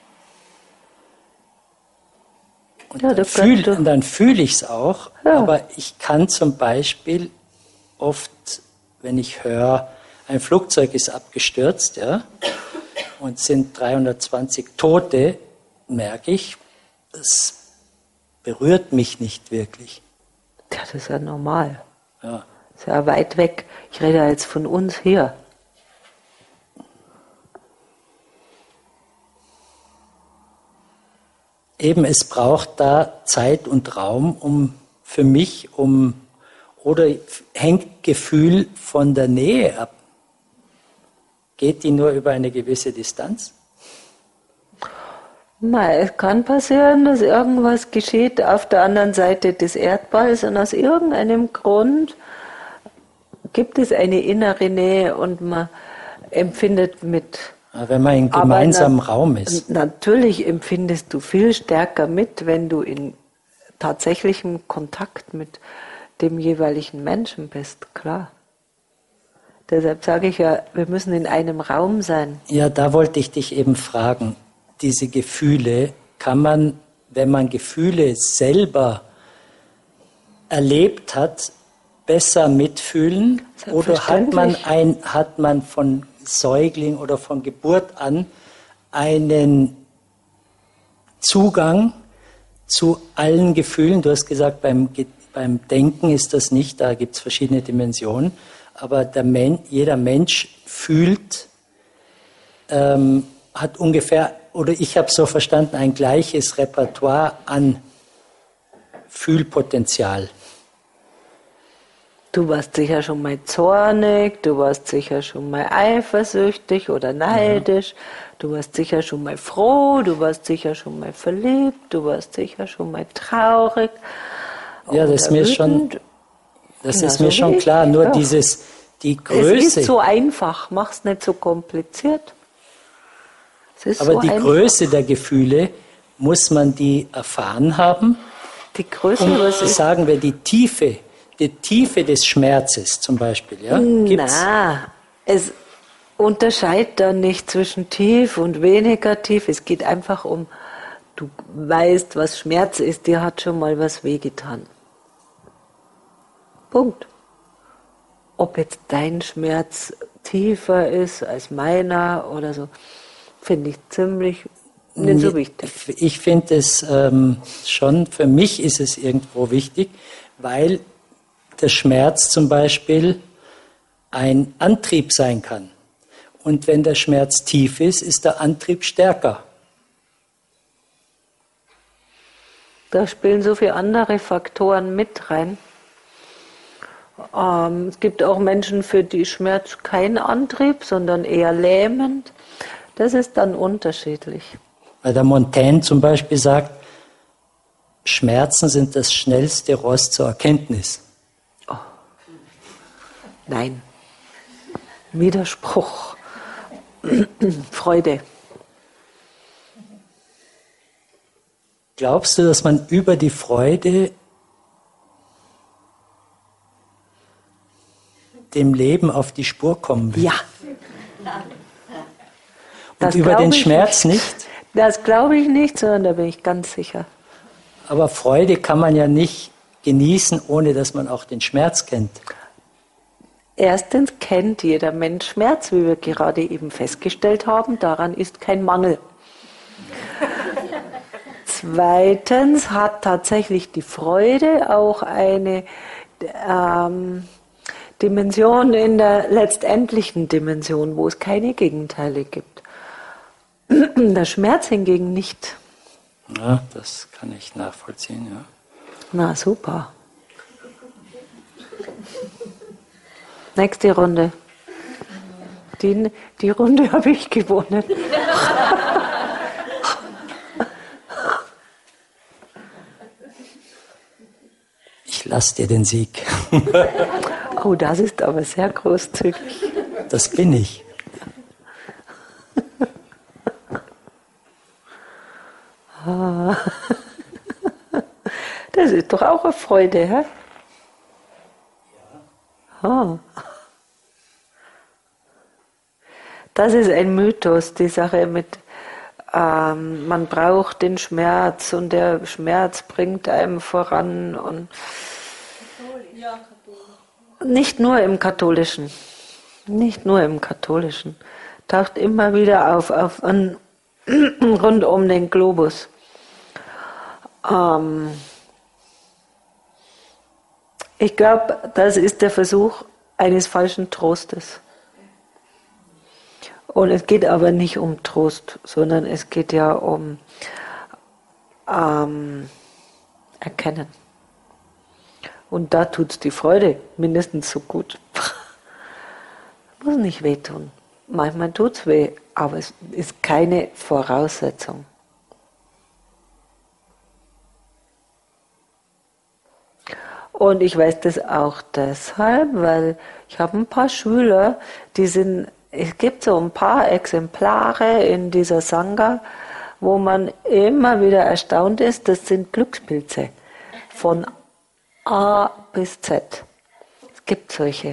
Und ja, dann fühle fühl ich es auch, ja. Aber ich kann zum Beispiel oft, wenn ich höre, ein Flugzeug ist abgestürzt, ja, und sind dreihundertzwanzig Tote, merke ich, das berührt mich nicht wirklich. Ja, das ist ja normal. Ja. Ist ja weit weg. Ich rede jetzt von uns hier. Eben, es braucht da Zeit und Raum, um für mich, um oder hängt Gefühl von der Nähe ab? Geht die nur über eine gewisse Distanz? Na, es kann passieren, dass irgendwas geschieht auf der anderen Seite des Erdballs und aus irgendeinem Grund gibt es eine innere Nähe und man empfindet mit. Wenn man in gemeinsamem na, Raum ist. Natürlich empfindest du viel stärker mit, wenn du in tatsächlichem Kontakt mit dem jeweiligen Menschen bist, klar. Deshalb sage ich ja, wir müssen in einem Raum sein. Ja, da wollte ich dich eben fragen. Diese Gefühle, kann man, wenn man Gefühle selber erlebt hat, besser mitfühlen? Oder hat man, ein, hat man von Säugling oder von Geburt an einen Zugang zu allen Gefühlen? Du hast gesagt, beim, beim Denken ist das nicht, da gibt es verschiedene Dimensionen. Aber der Men, jeder Mensch fühlt, ähm, hat ungefähr, oder ich habe so verstanden, ein gleiches Repertoire an Fühlpotenzial. Du warst sicher schon mal zornig, du warst sicher schon mal eifersüchtig oder neidisch, mhm. Du warst sicher schon mal froh, du warst sicher schon mal verliebt, du warst sicher schon mal traurig. Ja, das ist mir schon, das ist mir schon klar, nur ja. dieses, die Größe. Es ist so einfach, mach's nicht so kompliziert. Aber so die einfach. Größe der Gefühle, muss man die erfahren haben? Die Größe, um, was ist? Sagen wir, die Tiefe, die Tiefe des Schmerzes zum Beispiel, ja? Gibt's? Na, es unterscheidet dann nicht zwischen tief und weniger tief. Es geht einfach um, du weißt, was Schmerz ist, dir hat schon mal was wehgetan. Punkt. Ob jetzt dein Schmerz tiefer ist als meiner oder so, finde ich ziemlich nicht so wichtig. Ich finde es ähm, schon, für mich ist es irgendwo wichtig, weil der Schmerz zum Beispiel ein Antrieb sein kann. Und wenn der Schmerz tief ist, ist der Antrieb stärker. Da spielen so viele andere Faktoren mit rein. Ähm, es gibt auch Menschen, für die Schmerz kein Antrieb, sondern eher lähmend. Das ist dann unterschiedlich. Weil der Montaigne zum Beispiel sagt, Schmerzen sind das schnellste Ross zur Erkenntnis. Oh. Nein. Widerspruch. Freude. Glaubst du, dass man über die Freude dem Leben auf die Spur kommen will? Ja. Und das über den Schmerz nicht? nicht? Das glaube ich nicht, sondern da bin ich ganz sicher. Aber Freude kann man ja nicht genießen, ohne dass man auch den Schmerz kennt. Erstens kennt jeder Mensch Schmerz, wie wir gerade eben festgestellt haben. Daran ist kein Mangel. Zweitens hat tatsächlich die Freude auch eine ähm, Dimension in der letztendlichen Dimension, wo es keine Gegenteile gibt. Der Schmerz hingegen nicht. Ja, das kann ich nachvollziehen, ja. Na, super. Nächste Runde. Die, die Runde habe ich gewonnen. Ich lasse dir den Sieg. Oh, das ist aber sehr großzügig. Das bin ich. Das ist doch auch eine Freude, hä? Ja. Das ist ein Mythos, die Sache mit, ähm, man braucht den Schmerz und der Schmerz bringt einem voran. Und nicht nur im Katholischen, nicht nur im Katholischen, taucht immer wieder auf, auf an, rund um den Globus. Ähm, Ich glaube, das ist der Versuch eines falschen Trostes. Und es geht aber nicht um Trost, sondern es geht ja um ähm, Erkennen. Und da tut's die Freude mindestens so gut. Muss nicht wehtun. Manchmal tut's weh, aber es ist keine Voraussetzung. Und ich weiß das auch deshalb, weil ich habe ein paar Schüler, die sind, es gibt so ein paar Exemplare in dieser Sangha, wo man immer wieder erstaunt ist, das sind Glückspilze von A bis Z. Es gibt solche.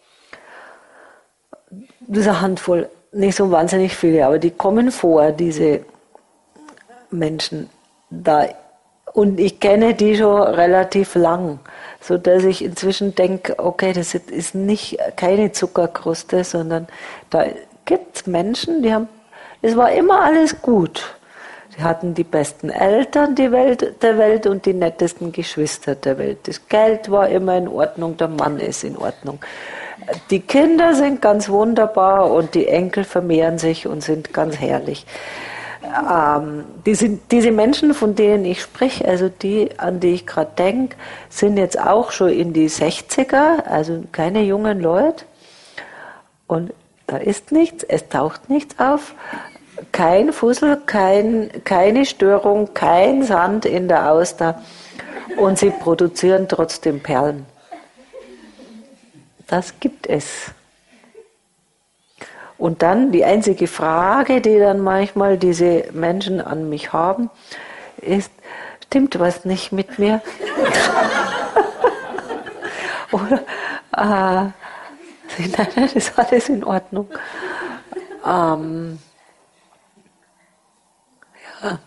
Das ist eine Handvoll, nicht so wahnsinnig viele, aber die kommen vor, diese Menschen da. Und ich kenne die schon relativ lang, so dass ich inzwischen denke, okay, das ist nicht keine Zuckerkruste, sondern da gibt es Menschen, die haben, es war immer alles gut. Sie hatten die besten Eltern die Welt, der Welt und die nettesten Geschwister der Welt. Das Geld war immer in Ordnung, der Mann ist in Ordnung. Die Kinder sind ganz wunderbar und die Enkel vermehren sich und sind ganz herrlich. Ähm, diese, diese Menschen, von denen ich spreche, also die, an die ich gerade denke, sind jetzt auch schon in die sechziger, also keine jungen Leute. Und da ist nichts, es taucht nichts auf, kein Fussel, kein, keine Störung, kein Sand in der Auster. Und sie produzieren trotzdem Perlen. Das gibt es. Und dann die einzige Frage, die dann manchmal diese Menschen an mich haben, ist, stimmt was nicht mit mir? Oder, äh, nein, nein, das ist alles in Ordnung. Ähm, ja,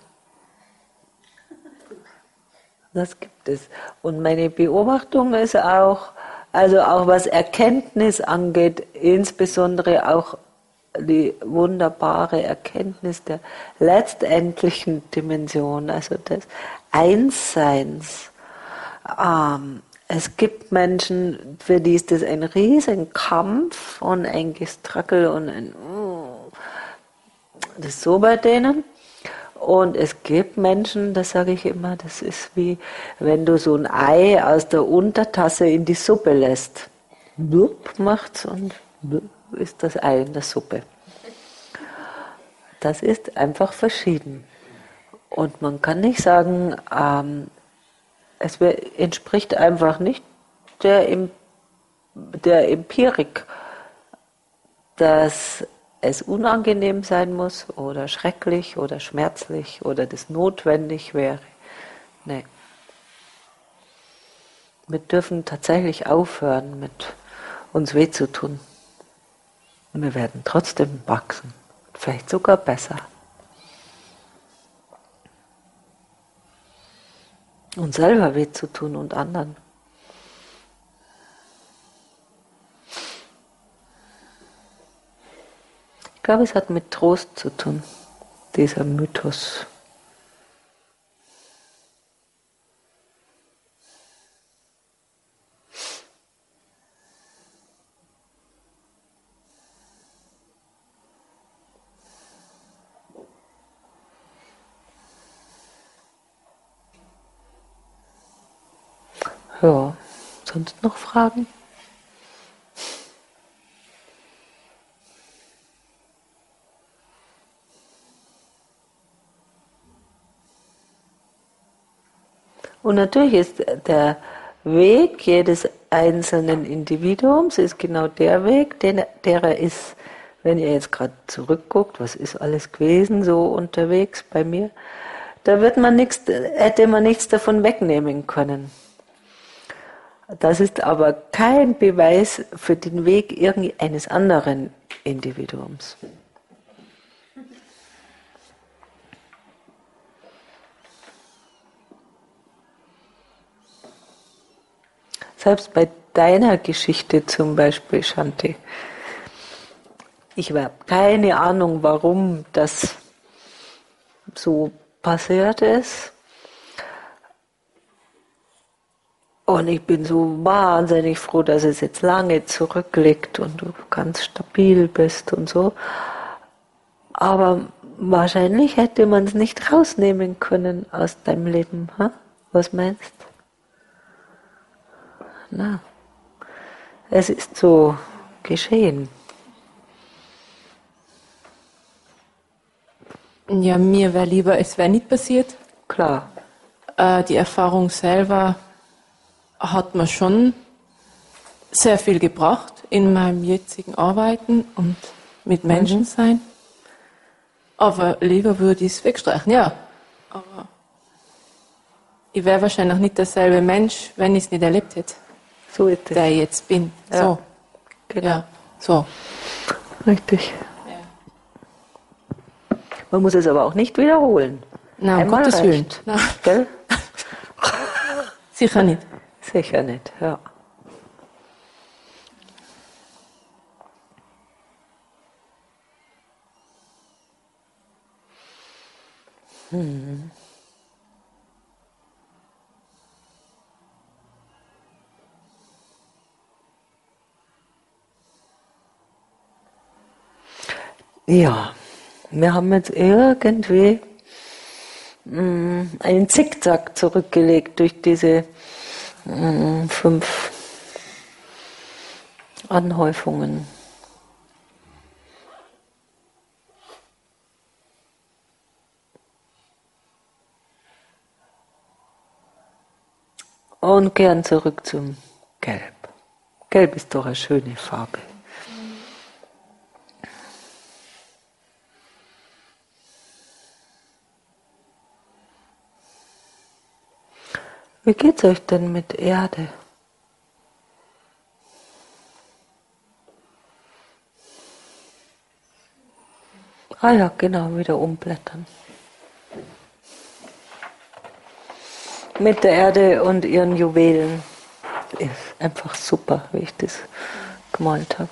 das gibt es. Und meine Beobachtung ist auch, also auch was Erkenntnis angeht, insbesondere auch die wunderbare Erkenntnis der letztendlichen Dimension, also des Einsseins. Ähm, es gibt Menschen, für die ist das ein riesen Kampf und ein Gestrackel und ein das ist so bei denen. Und es gibt Menschen, das sage ich immer, das ist wie wenn du so ein Ei aus der Untertasse in die Suppe lässt. Blub macht's und blub ist das Ei in der Suppe. Das ist einfach verschieden. Und man kann nicht sagen, ähm, es entspricht einfach nicht der, der Empirik, dass es unangenehm sein muss oder schrecklich oder schmerzlich oder das notwendig wäre. Nee. Wir dürfen tatsächlich aufhören, mit uns weh zu tun. Und wir werden trotzdem wachsen. Vielleicht sogar besser. Und selber weh zu tun und anderen. Ich glaube, es hat mit Trost zu tun, dieser Mythos. Ja, sonst noch Fragen? Und natürlich ist der Weg jedes einzelnen Individuums ist genau der Weg, den, der er ist. Wenn ihr jetzt gerade zurückguckt, was ist alles gewesen so unterwegs bei mir, da wird man nichts, hätte man nichts davon wegnehmen können. Das ist aber kein Beweis für den Weg irgendeines anderen Individuums. Selbst bei deiner Geschichte zum Beispiel, Shanti, ich habe keine Ahnung, warum das so passiert ist. Und ich bin so wahnsinnig froh, dass es jetzt lange zurückliegt und du ganz stabil bist und so. Aber wahrscheinlich hätte man es nicht rausnehmen können aus deinem Leben. Hm? Was meinst du? Na, es ist so geschehen. Ja, mir wäre lieber, es wäre nicht passiert. Klar. Äh, die Erfahrung selber hat mir schon sehr viel gebracht in meinem jetzigen Arbeiten und mit Menschen sein. Mhm. Aber lieber würde ich es wegstreichen, ja. Aber ich wäre wahrscheinlich nicht derselbe Mensch, wenn ich es nicht erlebt hätte. So ist es. Der ich jetzt bin. Ja. So. Genau. Ja. So. Richtig. Ja. Man muss es aber auch nicht wiederholen. Nein, um Einmal Gottes Willen. reicht. Gell? Sicher nicht. Sicher nicht, ja. Hm. Ja, wir haben jetzt irgendwie mh, einen Zickzack zurückgelegt durch diese mh, fünf Anhäufungen. Und gern zurück zum Gelb. Gelb ist doch eine schöne Farbe. Wie geht's euch denn mit Erde? Ah ja, genau, wieder umblättern. Mit der Erde und ihren Juwelen. Ist einfach super, wie ich das gemalt habe.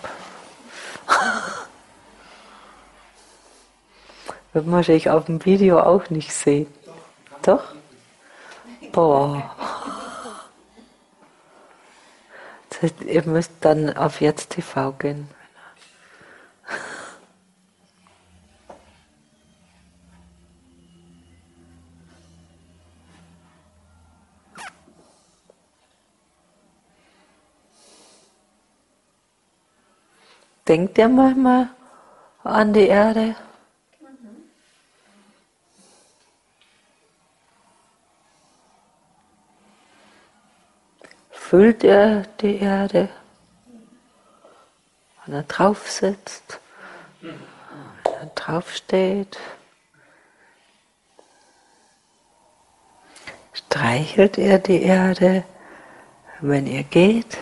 Wird man wahrscheinlich auf dem Video auch nicht sehen. Doch? Boah. Das heißt, ihr müsst dann auf Jetzt T V gehen. Denkt ihr manchmal an die Erde? Fühlt er die Erde, wenn er drauf sitzt, wenn er drauf steht? Streichelt er die Erde, wenn ihr geht?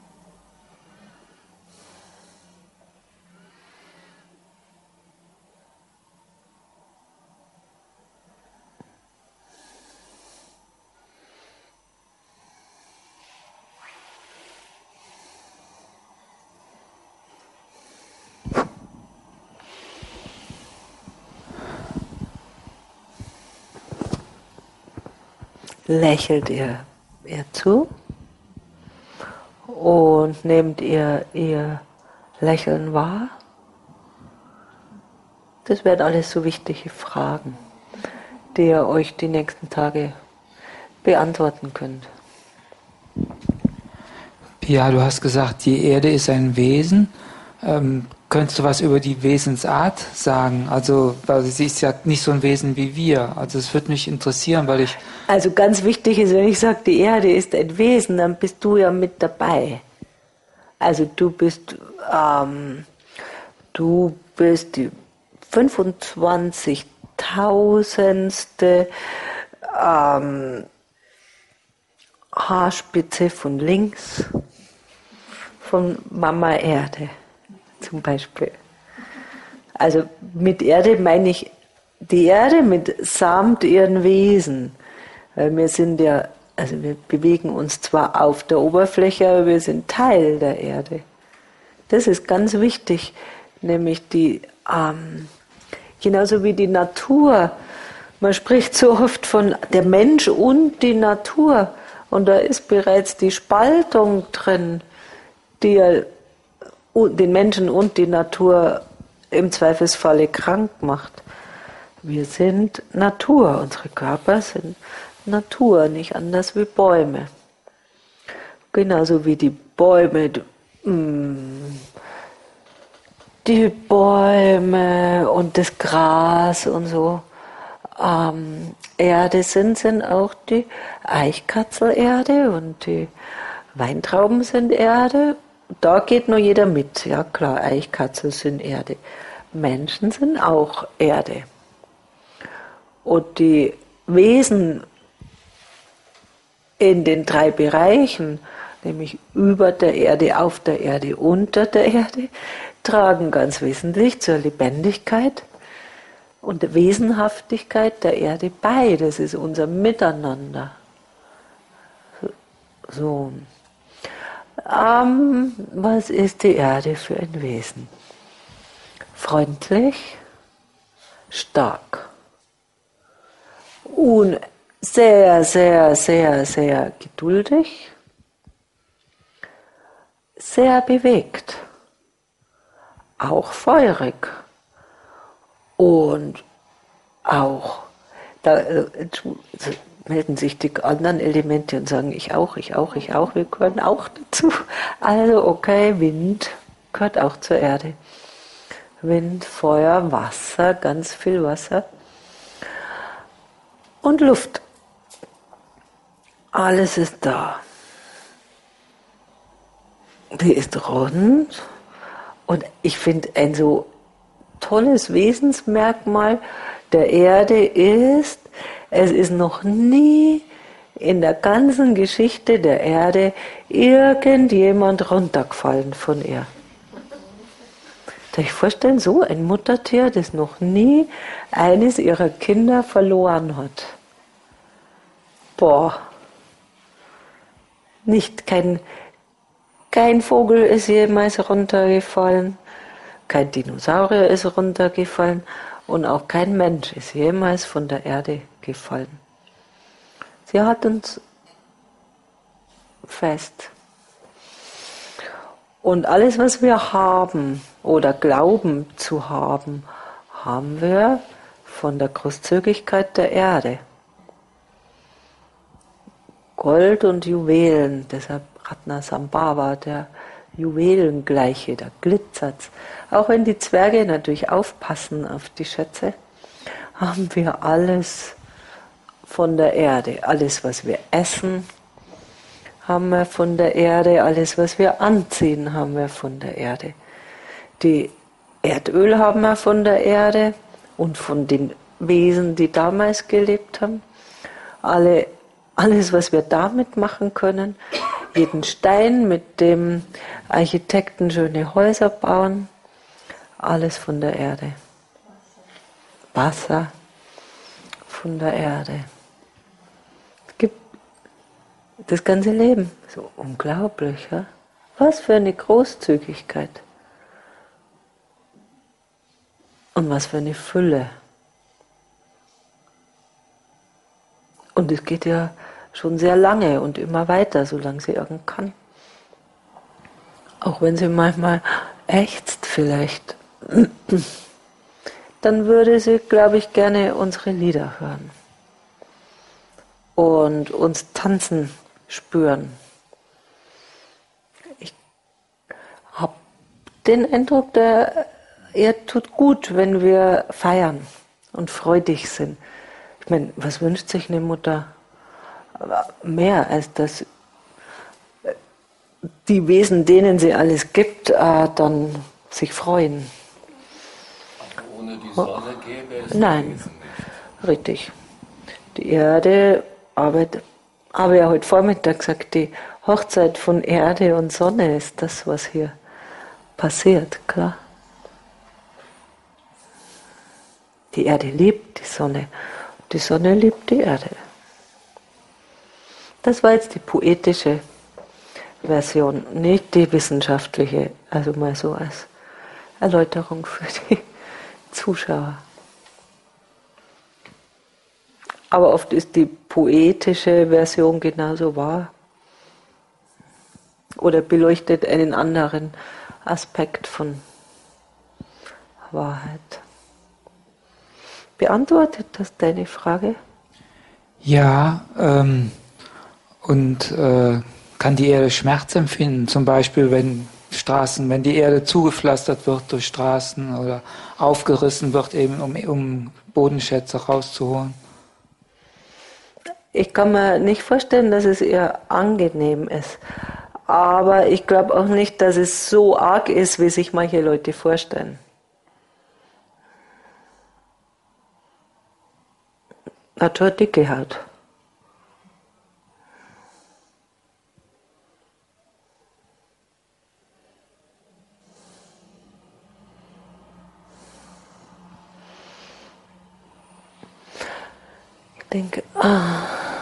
Lächelt ihr ihr zu und nehmt ihr ihr Lächeln wahr? Das wären alles so wichtige Fragen, die ihr euch die nächsten Tage beantworten könnt. Ja, du hast gesagt, die Erde ist ein Wesen. Ähm, könntest du was über die Wesensart sagen? Also, weil sie ist ja nicht so ein Wesen wie wir. Also, es würde mich interessieren, weil ich... Also ganz wichtig ist, wenn ich sage, die Erde ist ein Wesen, dann bist du ja mit dabei. Also du bist, ähm, du bist die fünfundzwanzigtausendste ähm, Haarspitze von links von Mama Erde zum Beispiel. Also mit Erde meine ich die Erde mit samt ihren Wesen. Weil wir sind ja, also wir bewegen uns zwar auf der Oberfläche, aber wir sind Teil der Erde. Das ist ganz wichtig, nämlich die, ähm, genauso wie die Natur. Man spricht so oft von der Mensch und die Natur. Und da ist bereits die Spaltung drin, die ja den Menschen und die Natur im Zweifelsfalle krank macht. Wir sind Natur, unsere Körper sind Natur, nicht anders wie Bäume. Genauso wie die Bäume, die Bäume und das Gras und so ähm, Erde sind, sind auch die Eichkatzelerde und die Weintrauben sind Erde. Da geht nur jeder mit, ja klar, Eichkatzel sind Erde. Menschen sind auch Erde. Und die Wesen in den drei Bereichen, nämlich über der Erde, auf der Erde, unter der Erde, tragen ganz wesentlich zur Lebendigkeit und der Wesenhaftigkeit der Erde bei. Das ist unser Miteinander. So. Ähm, was ist die Erde für ein Wesen? Freundlich, stark und sehr, sehr, sehr, sehr geduldig, sehr bewegt, auch feurig und auch, da äh, melden sich die anderen Elemente und sagen, ich auch, ich auch, ich auch, wir gehören auch dazu. Also okay, Wind gehört auch zur Erde. Wind, Feuer, Wasser, ganz viel Wasser und Luft. Alles ist da. Die ist rund und ich finde ein so tolles Wesensmerkmal der Erde ist, es ist noch nie in der ganzen Geschichte der Erde irgendjemand runtergefallen von ihr. Kann ich vorstellen, so ein Muttertier, das noch nie eines ihrer Kinder verloren hat. Boah. Nicht, kein, kein Vogel ist jemals runtergefallen, kein Dinosaurier ist runtergefallen und auch kein Mensch ist jemals von der Erde gefallen. Sie hat uns fest. Und alles, was wir haben oder glauben zu haben, haben wir von der Großzügigkeit der Erde. Gold und Juwelen, deshalb Ratnasambhava, der Juwelengleiche, der glitzert. Auch wenn die Zwerge natürlich aufpassen auf die Schätze, haben wir alles von der Erde. Alles, was wir essen, haben wir von der Erde. Alles, was wir anziehen, haben wir von der Erde. Die Erdöl haben wir von der Erde und von den Wesen, die damals gelebt haben. Alle, alles, was wir damit machen können. Jeden Stein, mit dem Architekten schöne Häuser bauen. Alles von der Erde. Wasser von der Erde. Es gibt das ganze Leben. So unglaublich, ja? Was für eine Großzügigkeit. Und was für eine Fülle. Und es geht ja schon sehr lange und immer weiter, solange sie irgend kann. Auch wenn sie manchmal ächzt vielleicht, dann würde sie, glaube ich, gerne unsere Lieder hören und uns tanzen spüren. Ich habe den Eindruck, der, er tut gut, wenn wir feiern und freudig sind. Ich meine, was wünscht sich eine Mutter mehr, als dass die Wesen, denen sie alles gibt, äh, dann sich freuen? Ohne die Sonne gäbe es Nein, Wesen nicht. Richtig. Die Erde arbeitet, habe ja heute Vormittag gesagt, die Hochzeit von Erde und Sonne ist das, was hier passiert, klar. Die Erde liebt die Sonne, die Sonne liebt die Erde. Das war jetzt die poetische Version, nicht die wissenschaftliche, also mal so als Erläuterung für die Zuschauer. Aber oft ist die poetische Version genauso wahr. Oder beleuchtet einen anderen Aspekt von Wahrheit. Beantwortet das deine Frage? Ja, ähm, und äh, kann die Erde Schmerz empfinden, zum Beispiel wenn Straßen, wenn die Erde zugepflastert wird durch Straßen oder aufgerissen wird, eben um, um Bodenschätze rauszuholen? Ich kann mir nicht vorstellen, dass es eher angenehm ist. Aber ich glaube auch nicht, dass es so arg ist, wie sich manche Leute vorstellen. Natur hat dicke Haut. Ich denke, ah.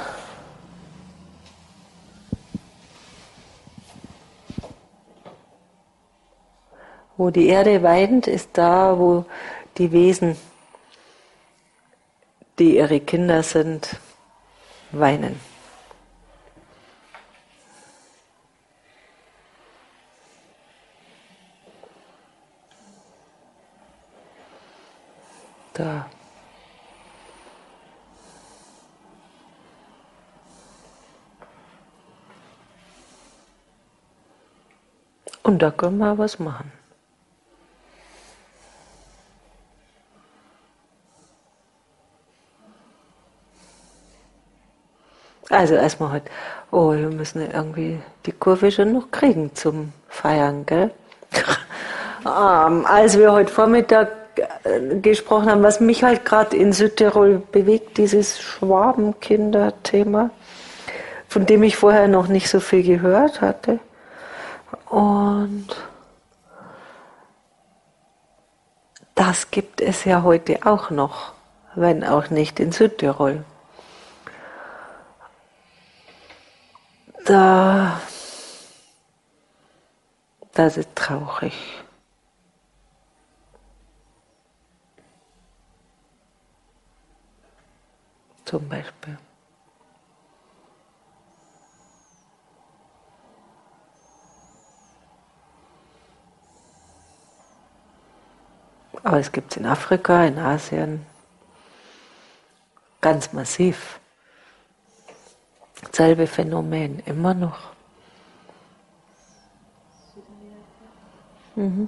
Wo die Erde weint, ist da, wo die Wesen, die ihre Kinder sind, weinen. Da. Und da können wir was machen. Also erstmal heute, oh, wir müssen irgendwie die Kurve schon noch kriegen zum Feiern, gell? ähm, als wir heute Vormittag äh, gesprochen haben, was mich halt gerade in Südtirol bewegt, dieses Schwabenkinder-Thema, von dem ich vorher noch nicht so viel gehört hatte. Und das gibt es ja heute auch noch, wenn auch nicht in Südtirol. Da, das ist traurig. Zum Beispiel. Aber es gibt es in Afrika, in Asien ganz massiv. Selbe Phänomen, immer noch. Mhm.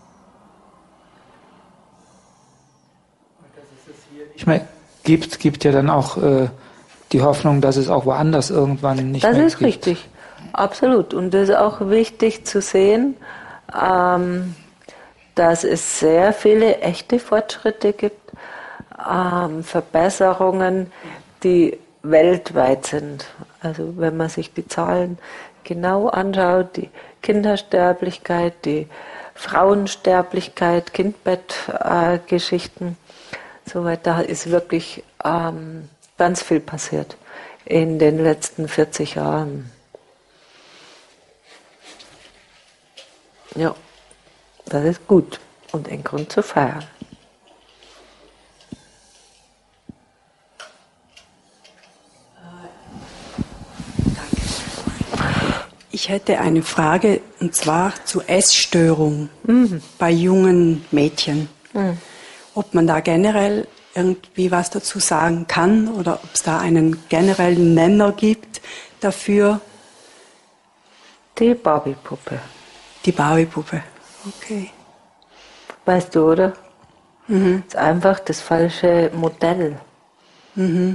Ich meine, gibt, gibt ja dann auch äh, die Hoffnung, dass es auch woanders irgendwann nicht das mehr gibt. Das ist richtig, absolut. Und es ist auch wichtig zu sehen, ähm, dass es sehr viele echte Fortschritte gibt, ähm, Verbesserungen, die weltweit sind. Also wenn man sich die Zahlen genau anschaut, die Kindersterblichkeit, die Frauensterblichkeit, Kindbettgeschichten, äh, so weiter, da ist wirklich ähm, ganz viel passiert in den letzten vierzig Jahren. Ja, das ist gut und ein Grund zu feiern. Ich hätte eine Frage, und zwar zur Essstörung mhm. bei jungen Mädchen. Mhm. Ob man da generell irgendwie was dazu sagen kann oder ob es da einen generellen Nenner gibt dafür. Die Barbie-Puppe. Die Barbie-Puppe, okay. Weißt du, oder? Mhm. Das ist einfach das falsche Modell. Mhm.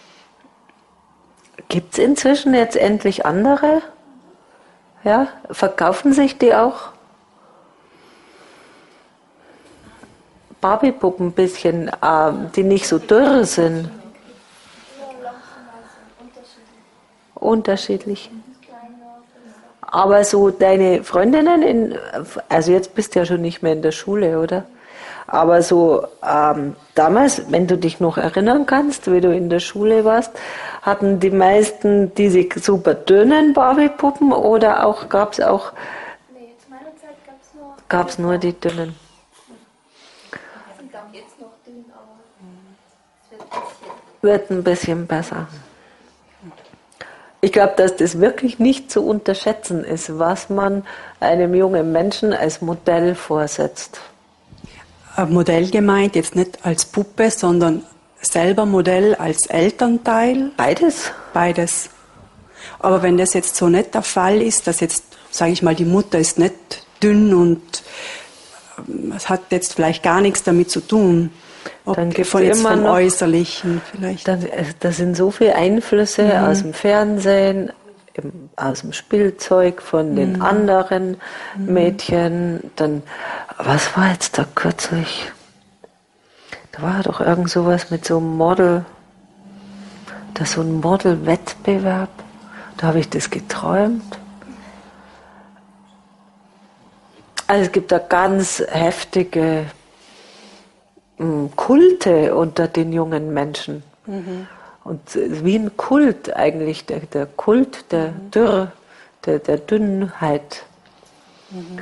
Gibt es inzwischen jetzt endlich andere? Ja, verkaufen sich die auch? Barbie-Puppen ein bisschen, äh, die nicht so dürr sind. Unterschiedlich. Aber so deine Freundinnen, in, also jetzt bist du ja schon nicht mehr in der Schule, oder? Aber so ähm, damals, wenn du dich noch erinnern kannst, wie du in der Schule warst, hatten die meisten diese super dünnen Barbie-Puppen oder auch gab es auch... Nee, zu meiner Zeit gab es nur... Gab es nur die dünnen. Die sind auch jetzt noch dünn, aber es wird passieren. wird ein bisschen besser. Ich glaube, dass das wirklich nicht zu unterschätzen ist, was man einem jungen Menschen als Modell vorsetzt. Ein Modell gemeint, jetzt nicht als Puppe, sondern selber Modell als Elternteil? Beides. Beides. Aber wenn das jetzt so nicht der Fall ist, dass jetzt, sage ich mal, die Mutter ist nicht dünn und es hat jetzt vielleicht gar nichts damit zu tun, ob dann gibt es von jetzt immer vom noch, Äußerlichen vielleicht. Da, da sind so viele Einflüsse mhm. aus dem Fernsehen, im, aus dem Spielzeug von den mhm. anderen mhm. Mädchen. Dann, was war jetzt da kürzlich? Da war doch irgend sowas mit so einem Model, das so ein Model-Wettbewerb. Da habe ich das geträumt. Also es gibt da ganz heftige mh, Kulte unter den jungen Menschen. Mhm. Und wie ein Kult eigentlich, der, der Kult der mhm. Dürre, der, der Dünnheit. Mhm.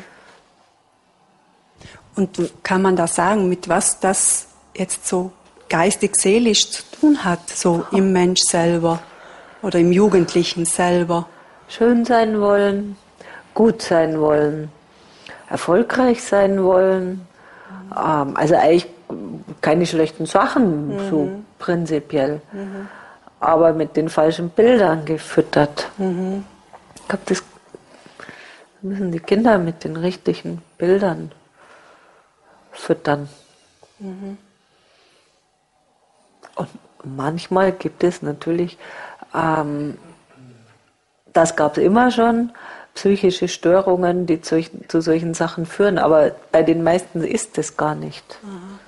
Und kann man da sagen, mit was das jetzt so geistig-seelisch zu tun hat, so im Mensch selber oder im Jugendlichen selber? Schön sein wollen, gut sein wollen, erfolgreich sein wollen, ähm, also eigentlich keine schlechten Sachen, mhm. so prinzipiell, mhm. aber mit den falschen Bildern gefüttert. Mhm. Ich glaube, das müssen die Kinder mit den richtigen Bildern füttern. Mhm. Und manchmal gibt es natürlich, ähm, das gab es immer schon, psychische Störungen, die zu, zu solchen Sachen führen, aber bei den meisten ist es gar nicht. Mhm.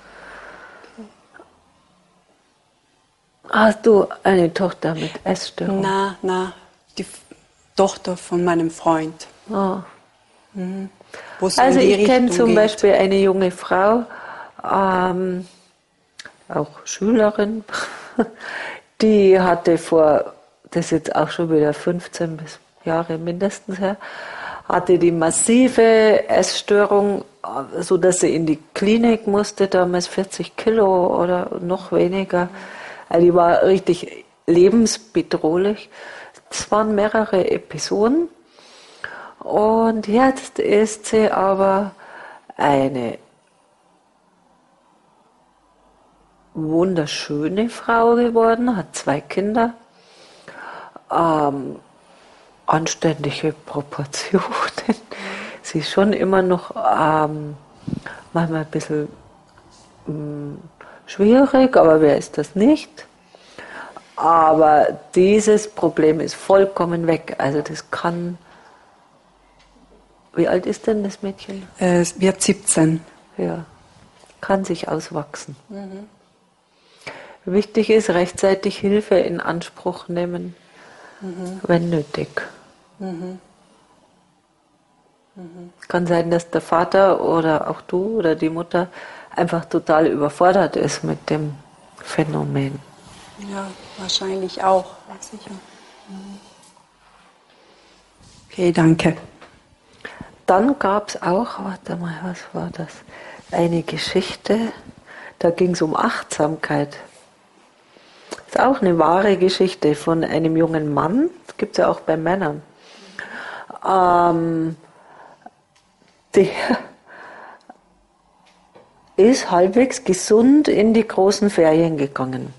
Hast du eine Tochter mit Essstörung? Na, na, die Tochter von meinem Freund. Oh. Mhm. Also ich kenne zum geht. Beispiel eine junge Frau, ähm, auch Schülerin, die hatte vor, das ist jetzt auch schon wieder fünfzehn bis Jahre mindestens her, hatte die massive Essstörung, so dass sie in die Klinik musste, damals vierzig Kilo oder noch weniger. Also die war richtig lebensbedrohlich. Es waren mehrere Episoden. Und jetzt ist sie aber eine wunderschöne Frau geworden, hat zwei Kinder, ähm, anständige Proportionen. Sie ist schon immer noch ähm, manchmal ein bisschen ähm, schwierig, aber wer ist das nicht? Aber dieses Problem ist vollkommen weg. Also das kann... Wie alt ist denn das Mädchen? Es wird siebzehn. Ja, kann sich auswachsen. Mhm. Wichtig ist, rechtzeitig Hilfe in Anspruch nehmen, mhm. wenn nötig. Mhm. Mhm. Kann sein, dass der Vater oder auch du oder die Mutter einfach total überfordert ist mit dem Phänomen. Ja, wahrscheinlich auch. Sicher. Mhm. Okay, danke. Dann gab es auch, warte mal, was war das? Eine Geschichte, da ging es um Achtsamkeit. Das ist auch eine wahre Geschichte von einem jungen Mann, das gibt es ja auch bei Männern. Ähm, der ist halbwegs gesund in die großen Ferien gegangen.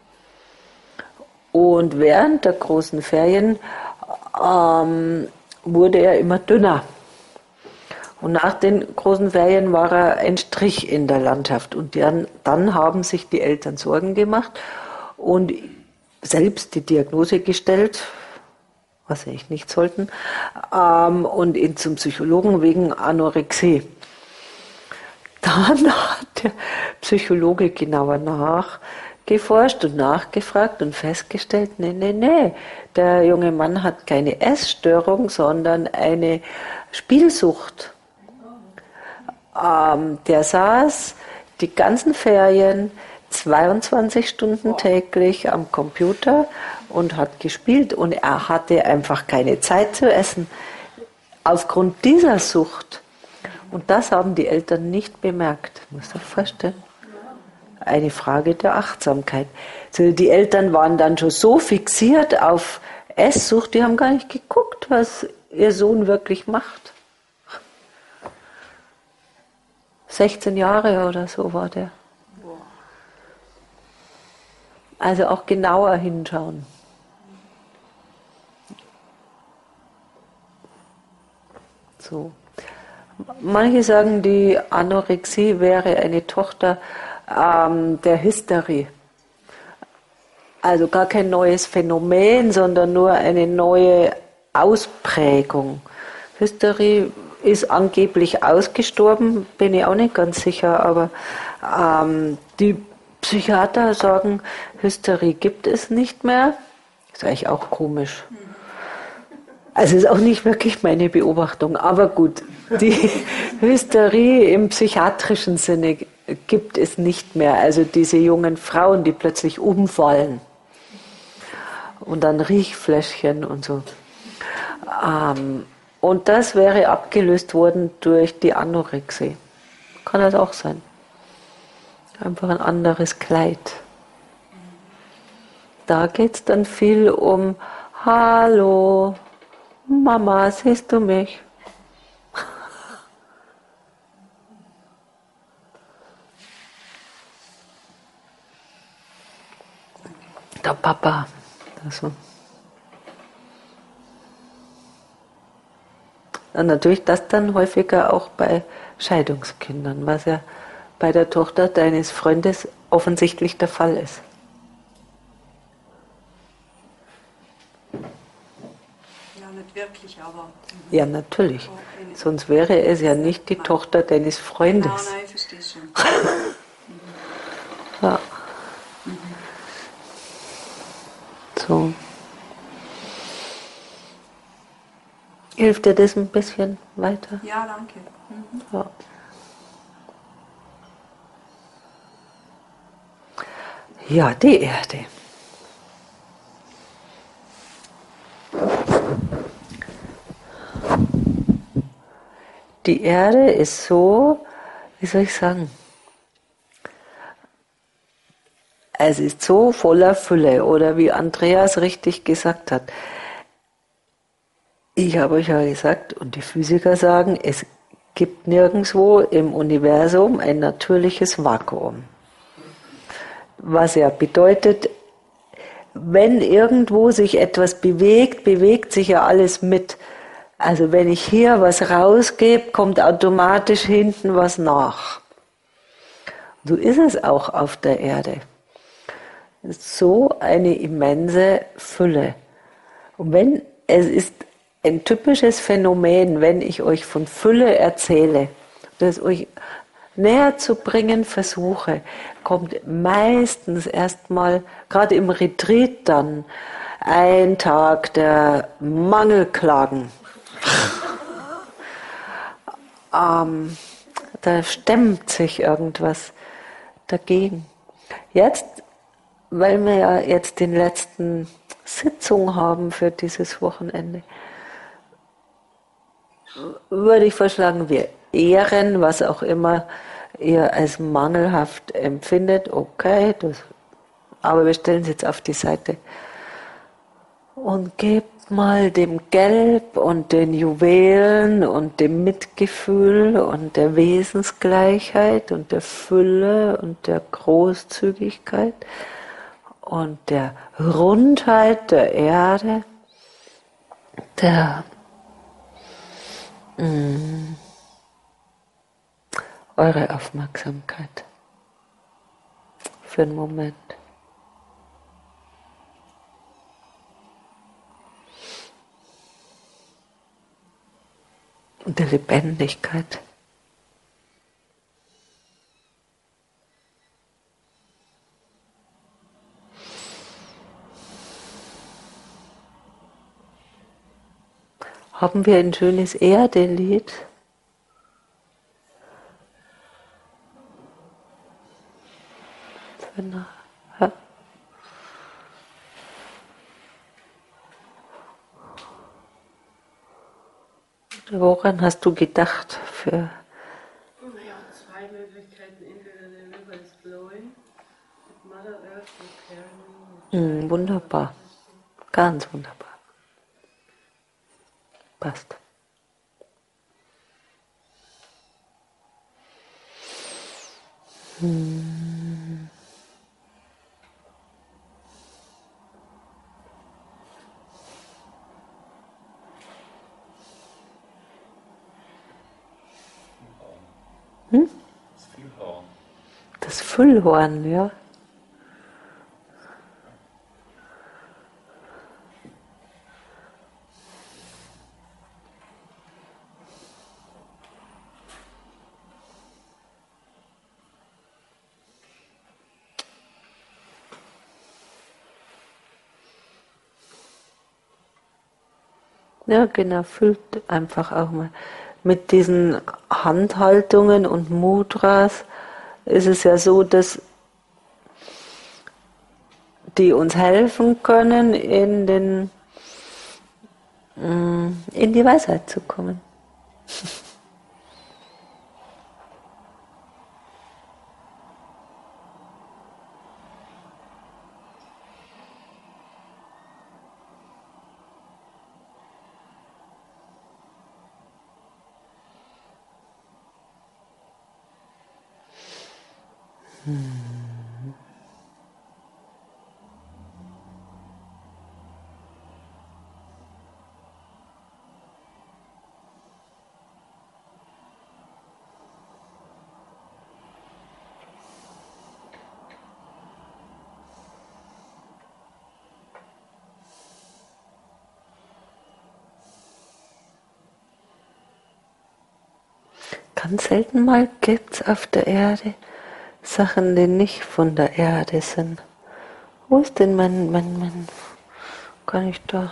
Und während der großen Ferien ähm, wurde er immer dünner. Und nach den großen Ferien war er ein Strich in der Landschaft. Und dann, dann haben sich die Eltern Sorgen gemacht und selbst die Diagnose gestellt, was sie eigentlich nicht sollten, ähm, und ihn zum Psychologen wegen Anorexie. Dann hat der Psychologe genauer nachgeforscht und nachgefragt und festgestellt, nee, nee, nee, der junge Mann hat keine Essstörung, sondern eine Spielsucht. Ähm, der saß die ganzen Ferien zweiundzwanzig Stunden täglich am Computer und hat gespielt und er hatte einfach keine Zeit zu essen aufgrund dieser Sucht. Und das haben die Eltern nicht bemerkt. Musst du dir vorstellen? eine Frage der Achtsamkeit. Also die Eltern waren dann schon so fixiert auf Esssucht, die haben gar nicht geguckt, was ihr Sohn wirklich macht. sechzehn Jahre oder so war der. Also auch genauer hinschauen. So. Manche sagen, die Anorexie wäre eine Tochter ähm, der Hysterie. Also gar kein neues Phänomen, sondern nur eine neue Ausprägung. Hysterie ist angeblich ausgestorben, bin ich auch nicht ganz sicher, aber ähm, die Psychiater sagen, Hysterie gibt es nicht mehr. Ist eigentlich auch komisch. Also ist auch nicht wirklich meine Beobachtung, aber gut, die Hysterie im psychiatrischen Sinne gibt es nicht mehr. Also diese jungen Frauen, die plötzlich umfallen und dann Riechfläschchen und so. Ähm, und das wäre abgelöst worden durch die Anorexie. Kann das auch sein. Einfach ein anderes Kleid. Da geht es dann viel um Hallo, Mama, siehst du mich? Der Papa. Also. Und natürlich das dann häufiger auch bei Scheidungskindern, was ja bei der Tochter deines Freundes offensichtlich der Fall ist. Ja, nicht wirklich, aber... Ja, natürlich. Sonst wäre es ja nicht die Tochter deines Freundes. Genau, nein, ich verstehe schon. Ja. So. Hilft dir das ein bisschen weiter? Ja, danke. Mhm. Ja. Ja, die Erde. Die Erde ist so, wie soll ich sagen, es ist so voller Fülle, oder wie Andreas richtig gesagt hat. Ich habe euch ja gesagt, und die Physiker sagen, es gibt nirgendwo im Universum ein natürliches Vakuum. Was ja bedeutet, wenn irgendwo sich etwas bewegt, bewegt sich ja alles mit. Also wenn ich hier was rausgebe, kommt automatisch hinten was nach. So ist es auch auf der Erde. So eine immense Fülle. Und wenn, es ist ein typisches Phänomen, wenn ich euch von Fülle erzähle, das euch näher zu bringen versuche, kommt meistens erstmal, gerade im Retreat dann, ein Tag der Mangelklagen. ähm, da stemmt sich irgendwas dagegen. Jetzt, weil wir ja jetzt den letzten Sitzung haben für dieses Wochenende, würde ich vorschlagen, wir ehren, was auch immer ihr als mangelhaft empfindet, okay, das, aber wir stellen es jetzt auf die Seite und gebt mal dem Gelb und den Juwelen und dem Mitgefühl und der Wesensgleichheit und der Fülle und der Großzügigkeit und der Rundheit der Erde, der mh, eure Aufmerksamkeit für einen Moment. Und der Lebendigkeit. Haben wir ein schönes Erde-Lied? Ja. Woran hast du gedacht? Für Naja, zwei Möglichkeiten. Entweder the river is flowing Mm, wunderbar. Ganz wunderbar. Passt. Hm. Hm? Das Füllhorn, ja. Ja, genau, füllt einfach auch mal. Mit diesen Handhaltungen und Mudras ist es ja so, dass die uns helfen können, in, den, in die Weisheit zu kommen. Hm. Ganz selten mal gibt es auf der Erde Sachen, die nicht von der Erde sind. Wo ist denn mein, mein, mein, kann ich da?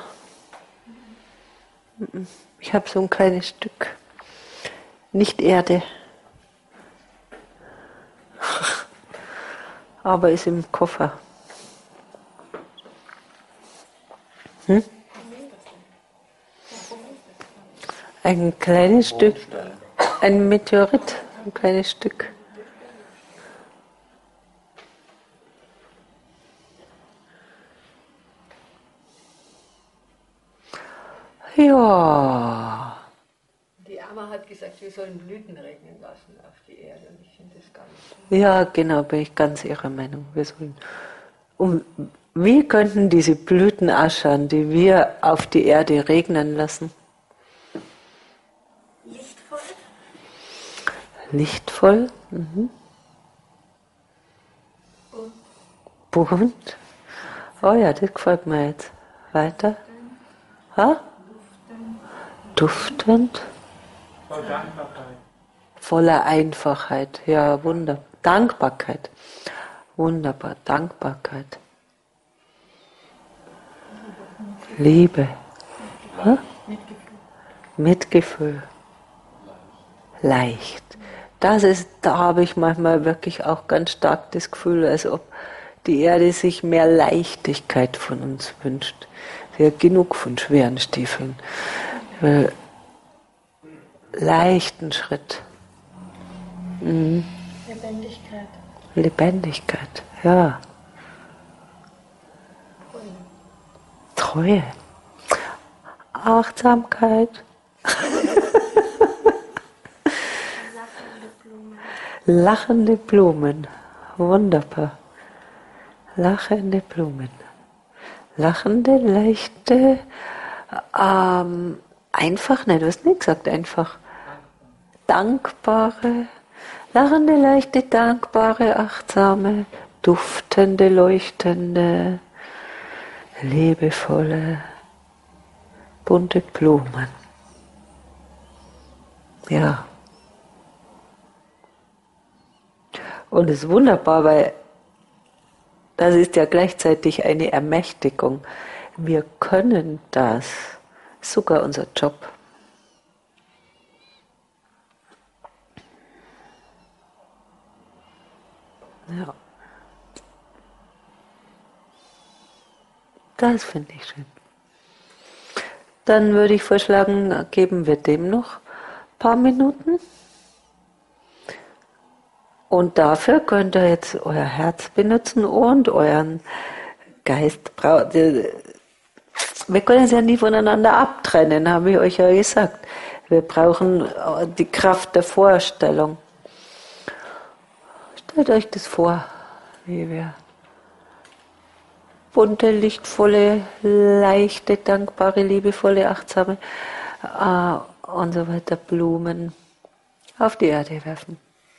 Ich habe so ein kleines Stück. Nicht Erde. Aber ist im Koffer. Hm? Ein kleines Stück. Ein Meteorit. Ein kleines Stück. Ja. Die Amma hat gesagt, wir sollen Blüten regnen lassen auf die Erde. Und ich finde das ganz schön. Ja, genau, bin ich ganz Ihrer Meinung. Wir sollen. Und wie könnten diese Blüten ausschauen, die wir auf die Erde regnen lassen? Lichtvoll. Lichtvoll. Mhm. Bunt. Bunt. Oh ja, das gefällt mir jetzt. Weiter. Ha? Duftend. Voller Dankbarkeit. Voller Einfachheit. Ja, wunderbar. Dankbarkeit. Wunderbar. Dankbarkeit. Liebe. Ha? Mitgefühl. Leicht. Das ist, da habe ich manchmal wirklich auch ganz stark das Gefühl, als ob die Erde sich mehr Leichtigkeit von uns wünscht. Sie hat genug von schweren Stiefeln. Leichten Schritt. Mhm. Lebendigkeit. Lebendigkeit, ja. Treue. Achtsamkeit. Lachende Blumen. Lachende Blumen. Wunderbar. Lachende Blumen. Lachende, leichte, ähm, einfach, nein, du hast nicht gesagt, einfach. Dankbare, lachende, leichte, dankbare, achtsame, duftende, leuchtende, liebevolle, bunte Blumen. Ja. Und es ist wunderbar, weil das ist ja gleichzeitig eine Ermächtigung. Wir können das, sogar unser Job. Ja. Das finde ich schön. Dann würde ich vorschlagen, geben wir dem noch ein paar Minuten. Und dafür könnt ihr jetzt euer Herz benutzen und euren Geist braucht, wir können es ja nie voneinander abtrennen, habe ich euch ja gesagt. Wir brauchen die Kraft der Vorstellung. Stellt euch das vor, wie wir bunte, lichtvolle, leichte, dankbare, liebevolle, achtsame äh, und so weiter Blumen auf die Erde werfen.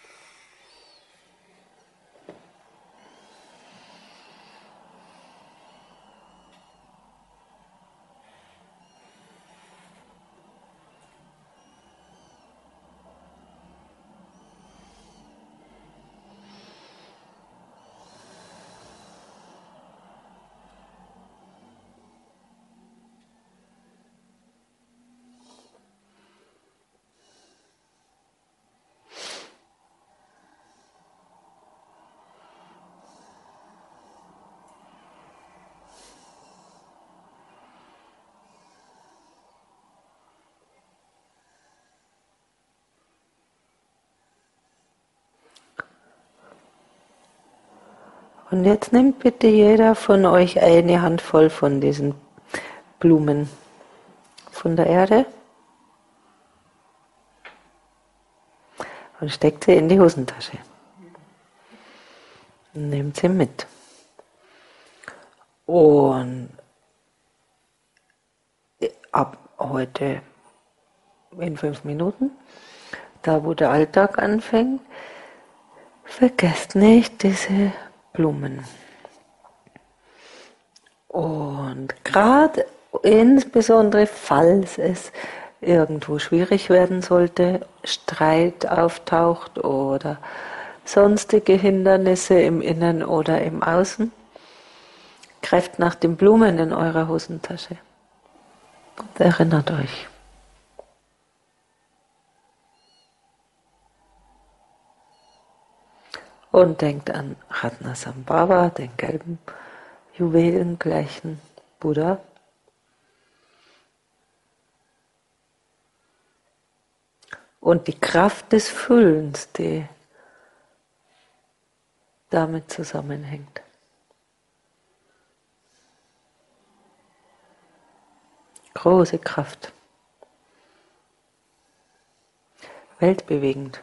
Und jetzt nimmt bitte jeder von euch eine Handvoll von diesen Blumen von der Erde und steckt sie in die Hosentasche. Und nehmt sie mit. Und ab heute in fünf Minuten, da wo der Alltag anfängt, vergesst nicht diese Blumen. Und gerade insbesondere, falls es irgendwo schwierig werden sollte, Streit auftaucht oder sonstige Hindernisse im Innen oder im Außen, greift nach den Blumen in eurer Hosentasche und erinnert euch. Und denkt an Ratnasambhava, den gelben, juwelengleichen Buddha. Und die Kraft des Füllens, die damit zusammenhängt. Große Kraft. Weltbewegend.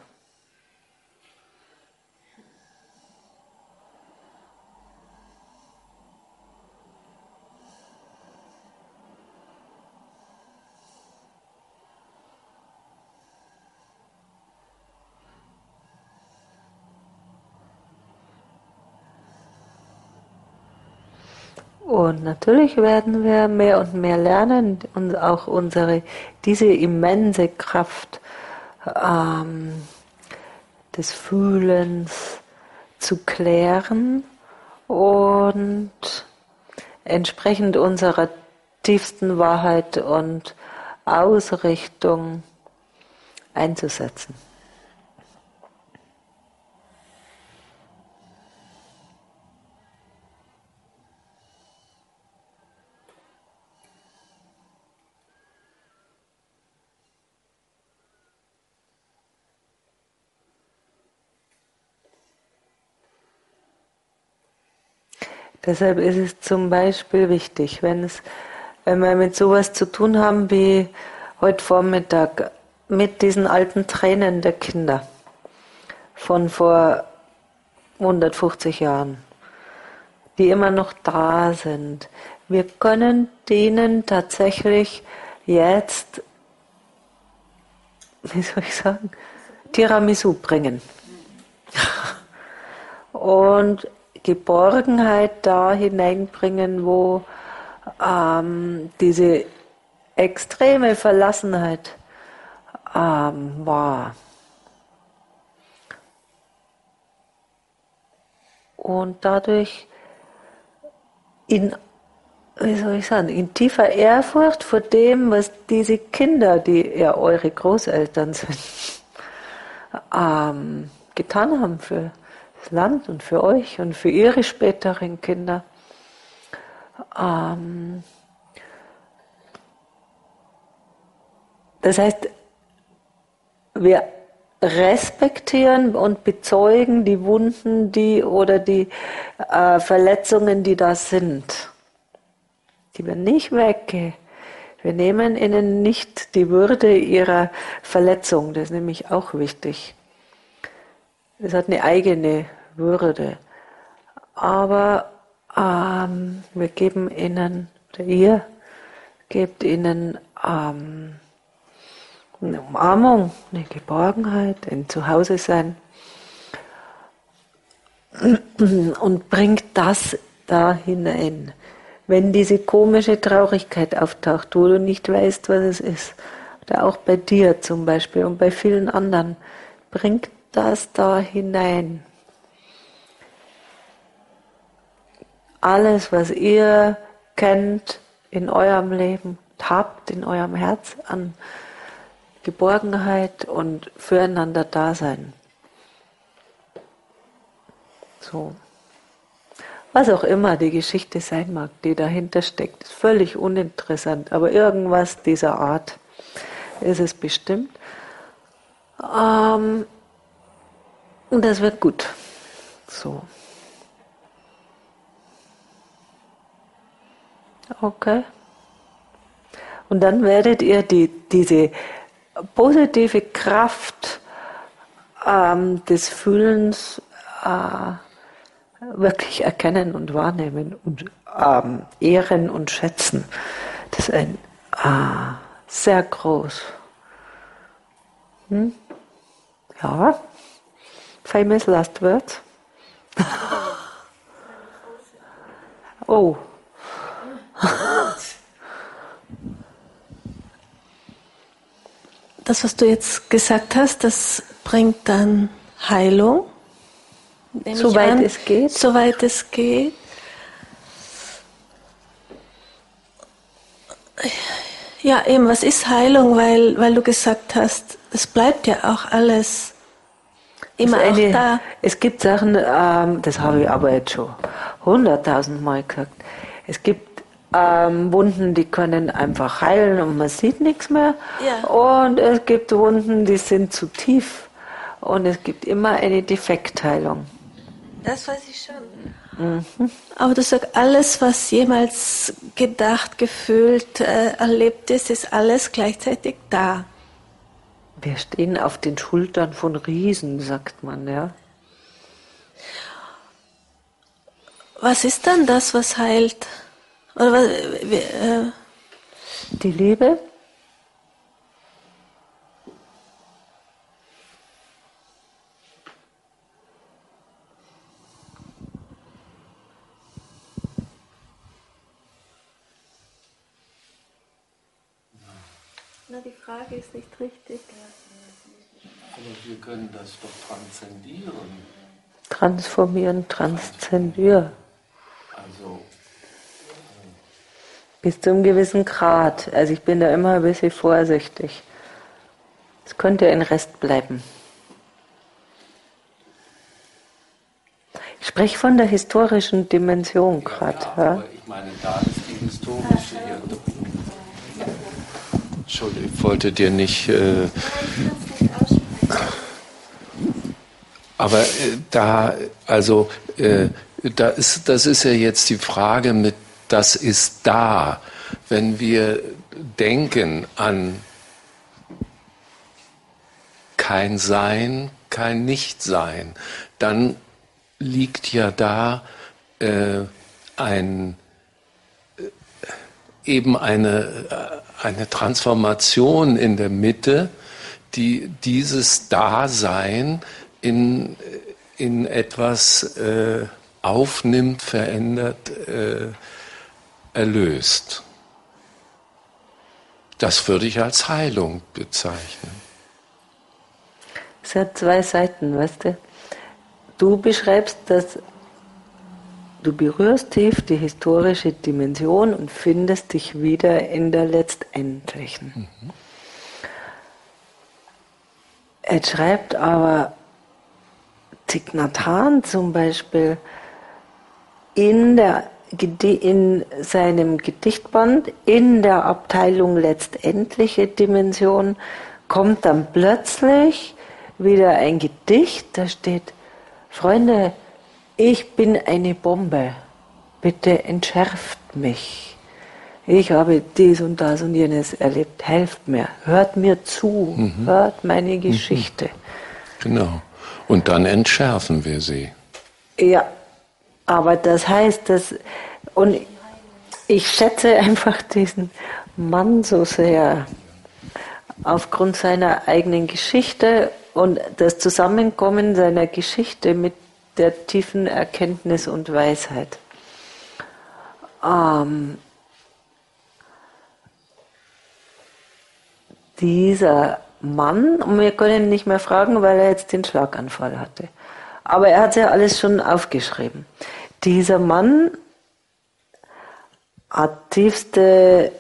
Und natürlich werden wir mehr und mehr lernen und auch unsere, diese immense Kraft ähm, des Fühlens zu klären und entsprechend unserer tiefsten Wahrheit und Ausrichtung einzusetzen. Deshalb ist es zum Beispiel wichtig, wenn, es, wenn wir mit sowas zu tun haben wie heute Vormittag, mit diesen alten Tränen der Kinder von vor hundertfünfzig Jahren, die immer noch da sind. Wir können denen tatsächlich jetzt, wie soll ich sagen, Tiramisu bringen. Und Geborgenheit da hineinbringen, wo ähm, diese extreme Verlassenheit ähm, war. Und dadurch in, wie soll ich sagen, in tiefer Ehrfurcht vor dem, was diese Kinder, die ja eure Großeltern sind, ähm, getan haben für das Land und für euch und für ihre späteren Kinder. Ähm, das heißt, wir respektieren und bezeugen die Wunden, die oder die äh, Verletzungen, die da sind. Die werden nicht weggehen. Wir nehmen ihnen nicht die Würde ihrer Verletzung. Das ist nämlich auch wichtig. Es hat eine eigene Würde. Aber ähm, wir geben ihnen, oder ihr gebt ihnen ähm, eine Umarmung, eine Geborgenheit, ein Zuhause sein und bringt das da hinein. Wenn diese komische Traurigkeit auftaucht, wo du nicht weißt, was es ist, oder auch bei dir zum Beispiel und bei vielen anderen, bringt das da hinein. Alles, was ihr kennt in eurem Leben, habt in eurem Herz an Geborgenheit und füreinander Dasein. So. Was auch immer die Geschichte sein mag, die dahinter steckt, ist völlig uninteressant, aber irgendwas dieser Art ist es bestimmt. Ähm, und das wird gut. So. Okay. Und dann werdet ihr die, diese positive Kraft ähm, des Fühlens äh, wirklich erkennen und wahrnehmen und ähm, ehren und schätzen. Das ist ein äh, sehr groß. Hm? Ja. Famous last words. Oh. Das, was du jetzt gesagt hast, das bringt dann Heilung. Soweit es geht. Soweit es geht. Ja, eben, was ist Heilung? Weil, weil du gesagt hast, es bleibt ja auch alles immer eine, auch da. Es gibt Sachen, ähm, das habe ich aber jetzt schon hunderttausend Mal gesagt. Es gibt Ähm, Wunden, die können einfach heilen und man sieht nichts mehr. Ja. Und es gibt Wunden, die sind zu tief. Und es gibt immer eine Defektheilung. Das weiß ich schon. Mhm. Aber du sagst, alles, was jemals gedacht, gefühlt, äh, erlebt ist, ist alles gleichzeitig da. Wir stehen auf den Schultern von Riesen, sagt man, ja. Was ist dann das, was heilt? Oder was, wie, äh Die Liebe? Na, die Frage ist nicht richtig. Aber wir können das doch transzendieren. Transformieren, transzendieren. Also bis zu einem gewissen Grad. Also ich bin da immer ein bisschen vorsichtig. Es könnte ein Rest bleiben. Ich spreche von der historischen Dimension gerade. Ja, ja, aber ich meine, da ist die historische hier. Entschuldigung, ich wollte dir nicht... Äh, aber äh, da, also, äh, da ist, das ist ja jetzt die Frage mit das ist da. Wenn wir denken an kein Sein, kein Nichtsein, dann liegt ja da äh, ein, äh, eben eine, äh, eine Transformation in der Mitte, die dieses Dasein in, in etwas äh, aufnimmt, verändert, äh, erlöst. Das würde ich als Heilung bezeichnen. Es hat zwei Seiten, weißt du. Du beschreibst, dass du berührst tief die historische Dimension und findest dich wieder in der Letztendlichen. Mhm. Er schreibt aber Thich Nhat Hanh zum Beispiel in der in seinem Gedichtband, in der Abteilung letztendliche Dimension, kommt dann plötzlich wieder ein Gedicht, da steht, Freunde, ich bin eine Bombe, bitte entschärft mich. Ich habe dies und das und jenes erlebt, helft mir, hört mir zu, mhm. hört meine Geschichte. Mhm. Genau, und dann entschärfen wir sie. Ja, aber das heißt, dass, und ich schätze einfach diesen Mann so sehr, aufgrund seiner eigenen Geschichte und das Zusammenkommen seiner Geschichte mit der tiefen Erkenntnis und Weisheit. Ähm, dieser Mann, und wir können ihn nicht mehr fragen, weil er jetzt den Schlaganfall hatte, aber er hat ja alles schon aufgeschrieben. Dieser Mann hat tiefste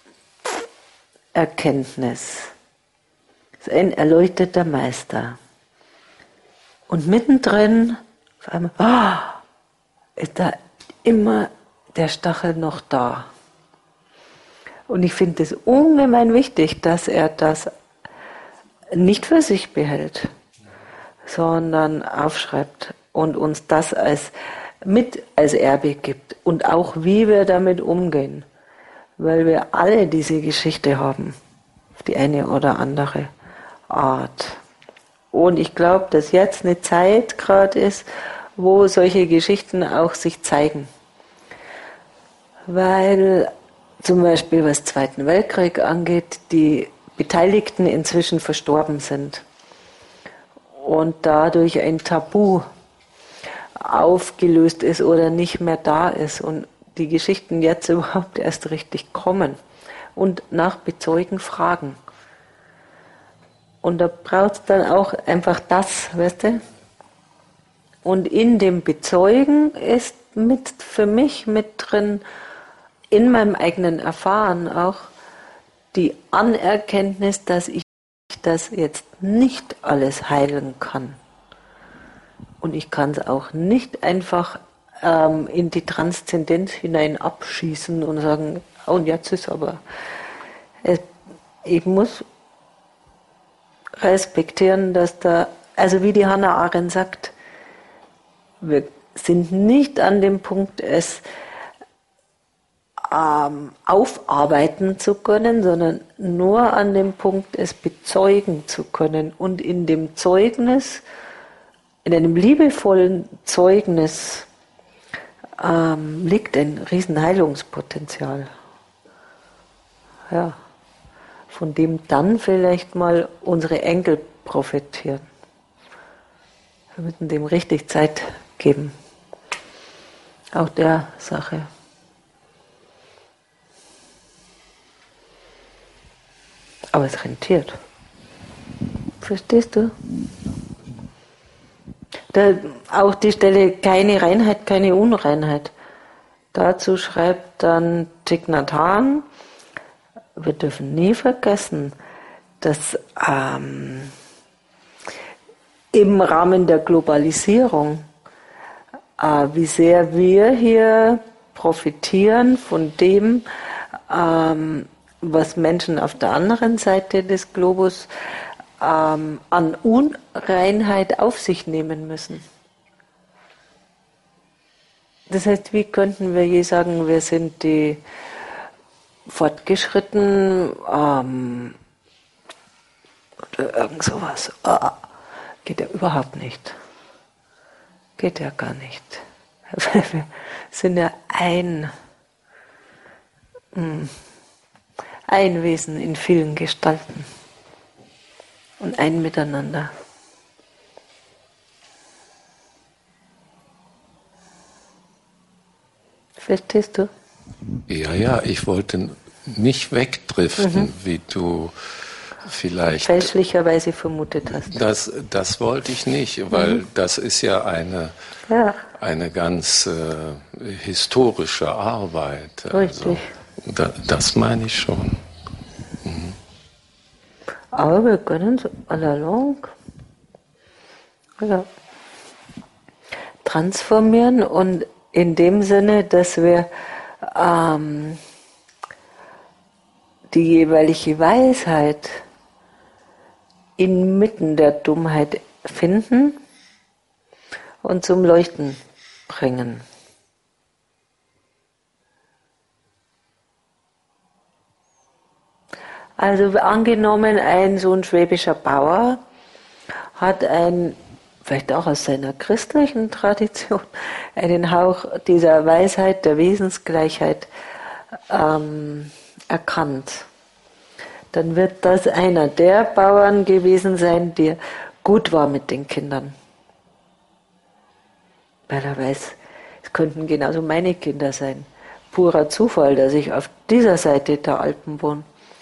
Erkenntnis, ist ein erleuchteter Meister. Und mittendrin, auf einmal, oh, ist da immer der Stachel noch da. Und ich finde es ungemein wichtig, dass er das nicht für sich behält, sondern aufschreibt und uns das als mit als Erbe gibt und auch wie wir damit umgehen, weil wir alle diese Geschichte haben, auf die eine oder andere Art. Und ich glaube, dass jetzt eine Zeit gerade ist, wo solche Geschichten auch sich zeigen. Weil zum Beispiel was Zweiten Weltkrieg angeht, die Beteiligten inzwischen verstorben sind und dadurch ein Tabu aufgelöst ist oder nicht mehr da ist und die Geschichten jetzt überhaupt erst richtig kommen und nach Bezeugen fragen. Und da braucht es dann auch einfach das, weißt du? Und in dem Bezeugen ist mit für mich mit drin, in meinem eigenen Erfahren auch, die Anerkenntnis, dass ich das jetzt nicht alles heilen kann. Und ich kann es auch nicht einfach ähm, in die Transzendenz hinein abschießen und sagen, oh, und jetzt ist aber, es, ich muss respektieren, dass da, also wie die Hannah Arendt sagt, wir sind nicht an dem Punkt, es ähm, aufarbeiten zu können, sondern nur an dem Punkt, es bezeugen zu können. Und in dem Zeugnis, in einem liebevollen Zeugnis ähm, liegt ein riesen Heilungspotenzial. Ja, von dem dann vielleicht mal unsere Enkel profitieren. Wir müssen dem richtig Zeit geben. Auch der Sache. Aber es rentiert. Verstehst du? Da, auch die Stelle keine Reinheit, keine Unreinheit. Dazu schreibt dann Thich Nhat Hanh, wir dürfen nie vergessen, dass ähm, im Rahmen der Globalisierung, äh, wie sehr wir hier profitieren von dem, ähm, was Menschen auf der anderen Seite des Globus ähm, an Unreinheit auf sich nehmen müssen. Das heißt, wie könnten wir je sagen, wir sind die fortgeschritten ähm, oder irgend sowas. Oh, geht ja überhaupt nicht. Geht ja gar nicht. Wir sind ja ein, ein Wesen in vielen Gestalten und ein Miteinander. Verstehst du? Ja, ja, ich wollte nicht wegdriften, mhm. wie du vielleicht fälschlicherweise vermutet hast. Das, das wollte ich nicht, weil mhm. das ist ja eine, ja. eine ganz äh, historische Arbeit. Richtig. Also, da, das meine ich schon. Mhm. Aber wir können es à la longue ja, transformieren und in dem Sinne, dass wir ähm, die jeweilige Weisheit inmitten der Dummheit finden und zum Leuchten bringen. Also angenommen, ein so ein schwäbischer Bauer hat ein, vielleicht auch aus seiner christlichen Tradition, einen Hauch dieser Weisheit, der Wesensgleichheit ähm, erkannt. Dann wird das einer der Bauern gewesen sein, der gut war mit den Kindern. Weil er weiß, es könnten genauso meine Kinder sein. Purer Zufall, dass ich auf dieser Seite der Alpen wohne.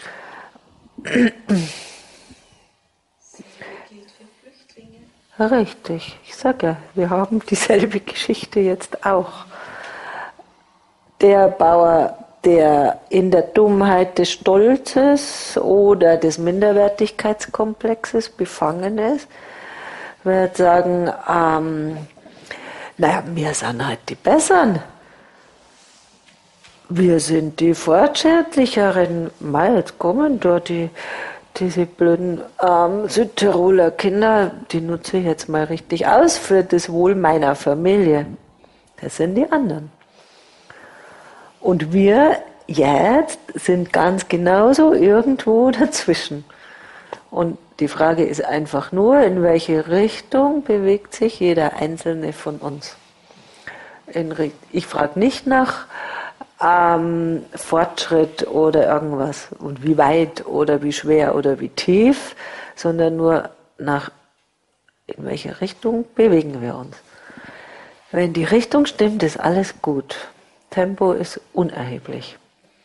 Richtig, ich sage ja, wir haben dieselbe Geschichte jetzt auch. Der Bauer, der in der Dummheit des Stolzes oder des Minderwertigkeitskomplexes befangen ist, wird sagen, ähm, naja, wir sind halt die Besseren. Wir sind die Fortschrittlicheren. Mal, jetzt kommen da die, diese blöden ähm, Südtiroler Kinder, die nutze ich jetzt mal richtig aus für das Wohl meiner Familie. Das sind die anderen. Und wir jetzt sind ganz genauso irgendwo dazwischen. Und die Frage ist einfach nur, in welche Richtung bewegt sich jeder Einzelne von uns. In, ich frage nicht nach ähm, Fortschritt oder irgendwas und wie weit oder wie schwer oder wie tief, sondern nur nach, in welche Richtung bewegen wir uns. Wenn die Richtung stimmt, ist alles gut. Tempo ist unerheblich.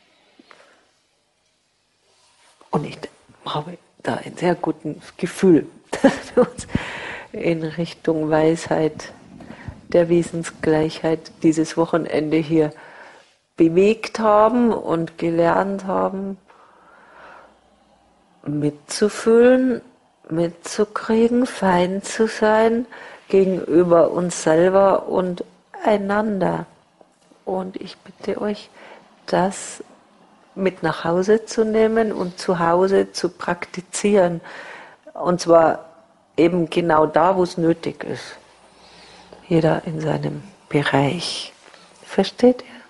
Und ich habe da ein sehr gutes Gefühl, dass wir uns in Richtung Weisheit der Wesensgleichheit dieses Wochenende hier bewegt haben und gelernt haben, mitzufühlen, mitzukriegen, fein zu sein gegenüber uns selber und einander. Und ich bitte euch, das mit nach Hause zu nehmen und zu Hause zu praktizieren. Und zwar eben genau da, wo es nötig ist. Jeder in seinem Bereich. Versteht ihr?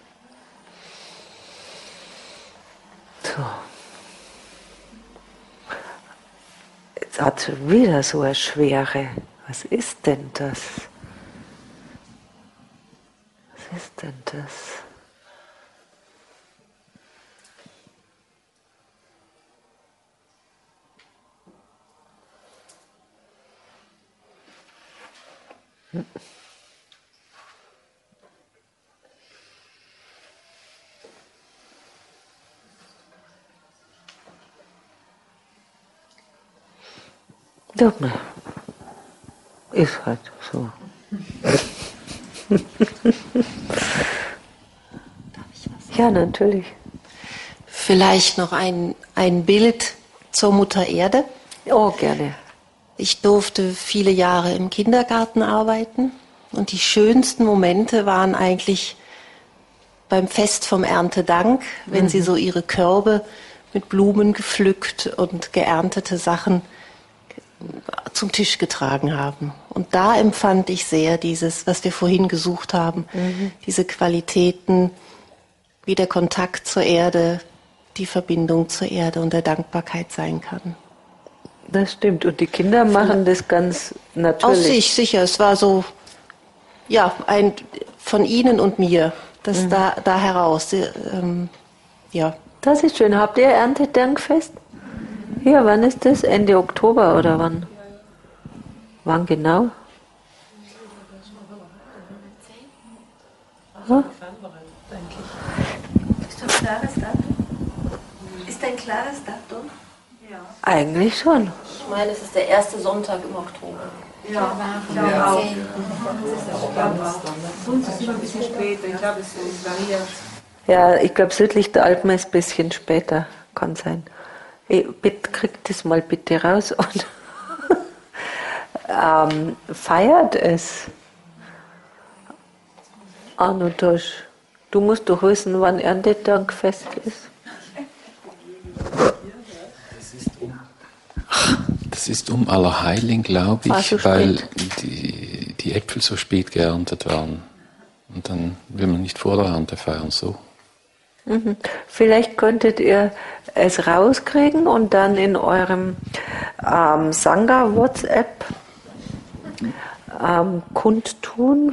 So. Jetzt hat es wieder so eine Schwere. Was ist denn das? Was ist denn das? Hm. Doch, ne. Ist halt so. Ja, natürlich. Vielleicht noch ein, ein Bild zur Mutter Erde. Oh, gerne. Ich durfte viele Jahre im Kindergarten arbeiten und die schönsten Momente waren eigentlich beim Fest vom Erntedank, wenn mhm. sie so ihre Körbe mit Blumen gepflückt und geerntete Sachen zum Tisch getragen haben. Und da empfand ich sehr dieses, was wir vorhin gesucht haben, mhm. diese Qualitäten, wie der Kontakt zur Erde, die Verbindung zur Erde und der Dankbarkeit sein kann. Das stimmt. Und die Kinder machen das ganz natürlich. Aus sich, sicher. Es war so, ja, ein von ihnen und mir, das mhm. da, da heraus. Ähm, ja. Das ist schön. Habt ihr Erntedankfest? Ja, wann ist das? Ende Oktober oder wann? Wann genau? Hm? Ist ein klares Datum? Ist ein klares Datum? Ja. Eigentlich schon. Ich meine, es ist der erste Sonntag im Oktober. Ja, ja. Ja. Auch. Sonst ist es immer ein bisschen später. Ich glaube, es variiert. Ja, ich glaube, südlich der Alpen ist ein bisschen später. Kann sein. Ey, bitte, kriegt das mal bitte raus und ähm, feiert es. Anutosh, du musst doch wissen, wann Erntedankfest ist. Das ist um. Das ist um Allerheiligen, glaube ich, so weil die, die Äpfel so spät geerntet werden. Und dann will man nicht vor der Ernte feiern, so. Mhm. Vielleicht könntet ihr es rauskriegen und dann in eurem ähm, Sangha-WhatsApp ähm, kundtun.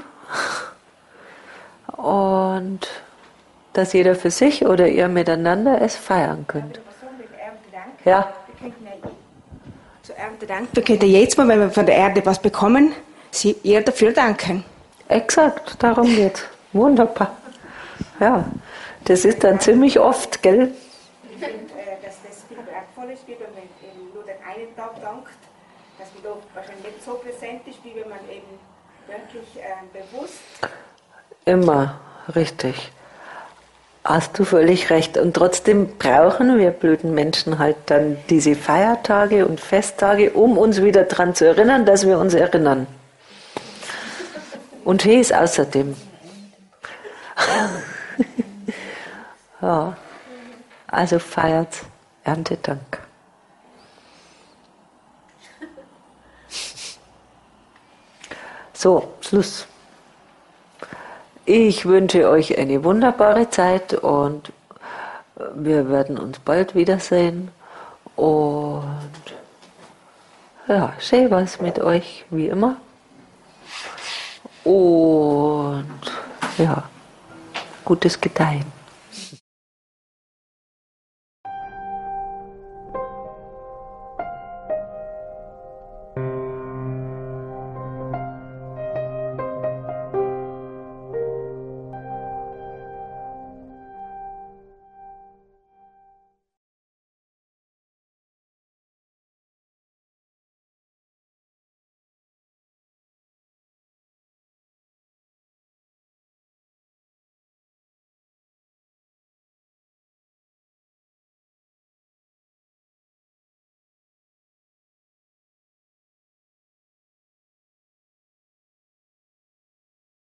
Und dass jeder für sich oder ihr miteinander es feiern könnt. Ja. Zur Erntedank, wir können jetzt mal, wenn wir von der Erde was bekommen, sie ihr dafür danken. Exakt, darum geht's. Wunderbar. Ja, das ist dann ziemlich oft, gell? Ich finde, dass das viel wertvoller ist, wie wenn man eben nur den einen Tag dankt, dass man doch wahrscheinlich nicht so präsent ist, wie wenn man eben wirklich äh, bewusst. Immer, richtig. Hast du völlig recht. Und trotzdem brauchen wir blöden Menschen halt dann diese Feiertage und Festtage, um uns wieder daran zu erinnern, dass wir uns erinnern. Und Tee ist außerdem. Ja, also feiert Erntedank. So, Schluss. Ich wünsche euch eine wunderbare Zeit und wir werden uns bald wiedersehen. Und ja, schön was mit euch, wie immer. Und ja, gutes Gedeihen.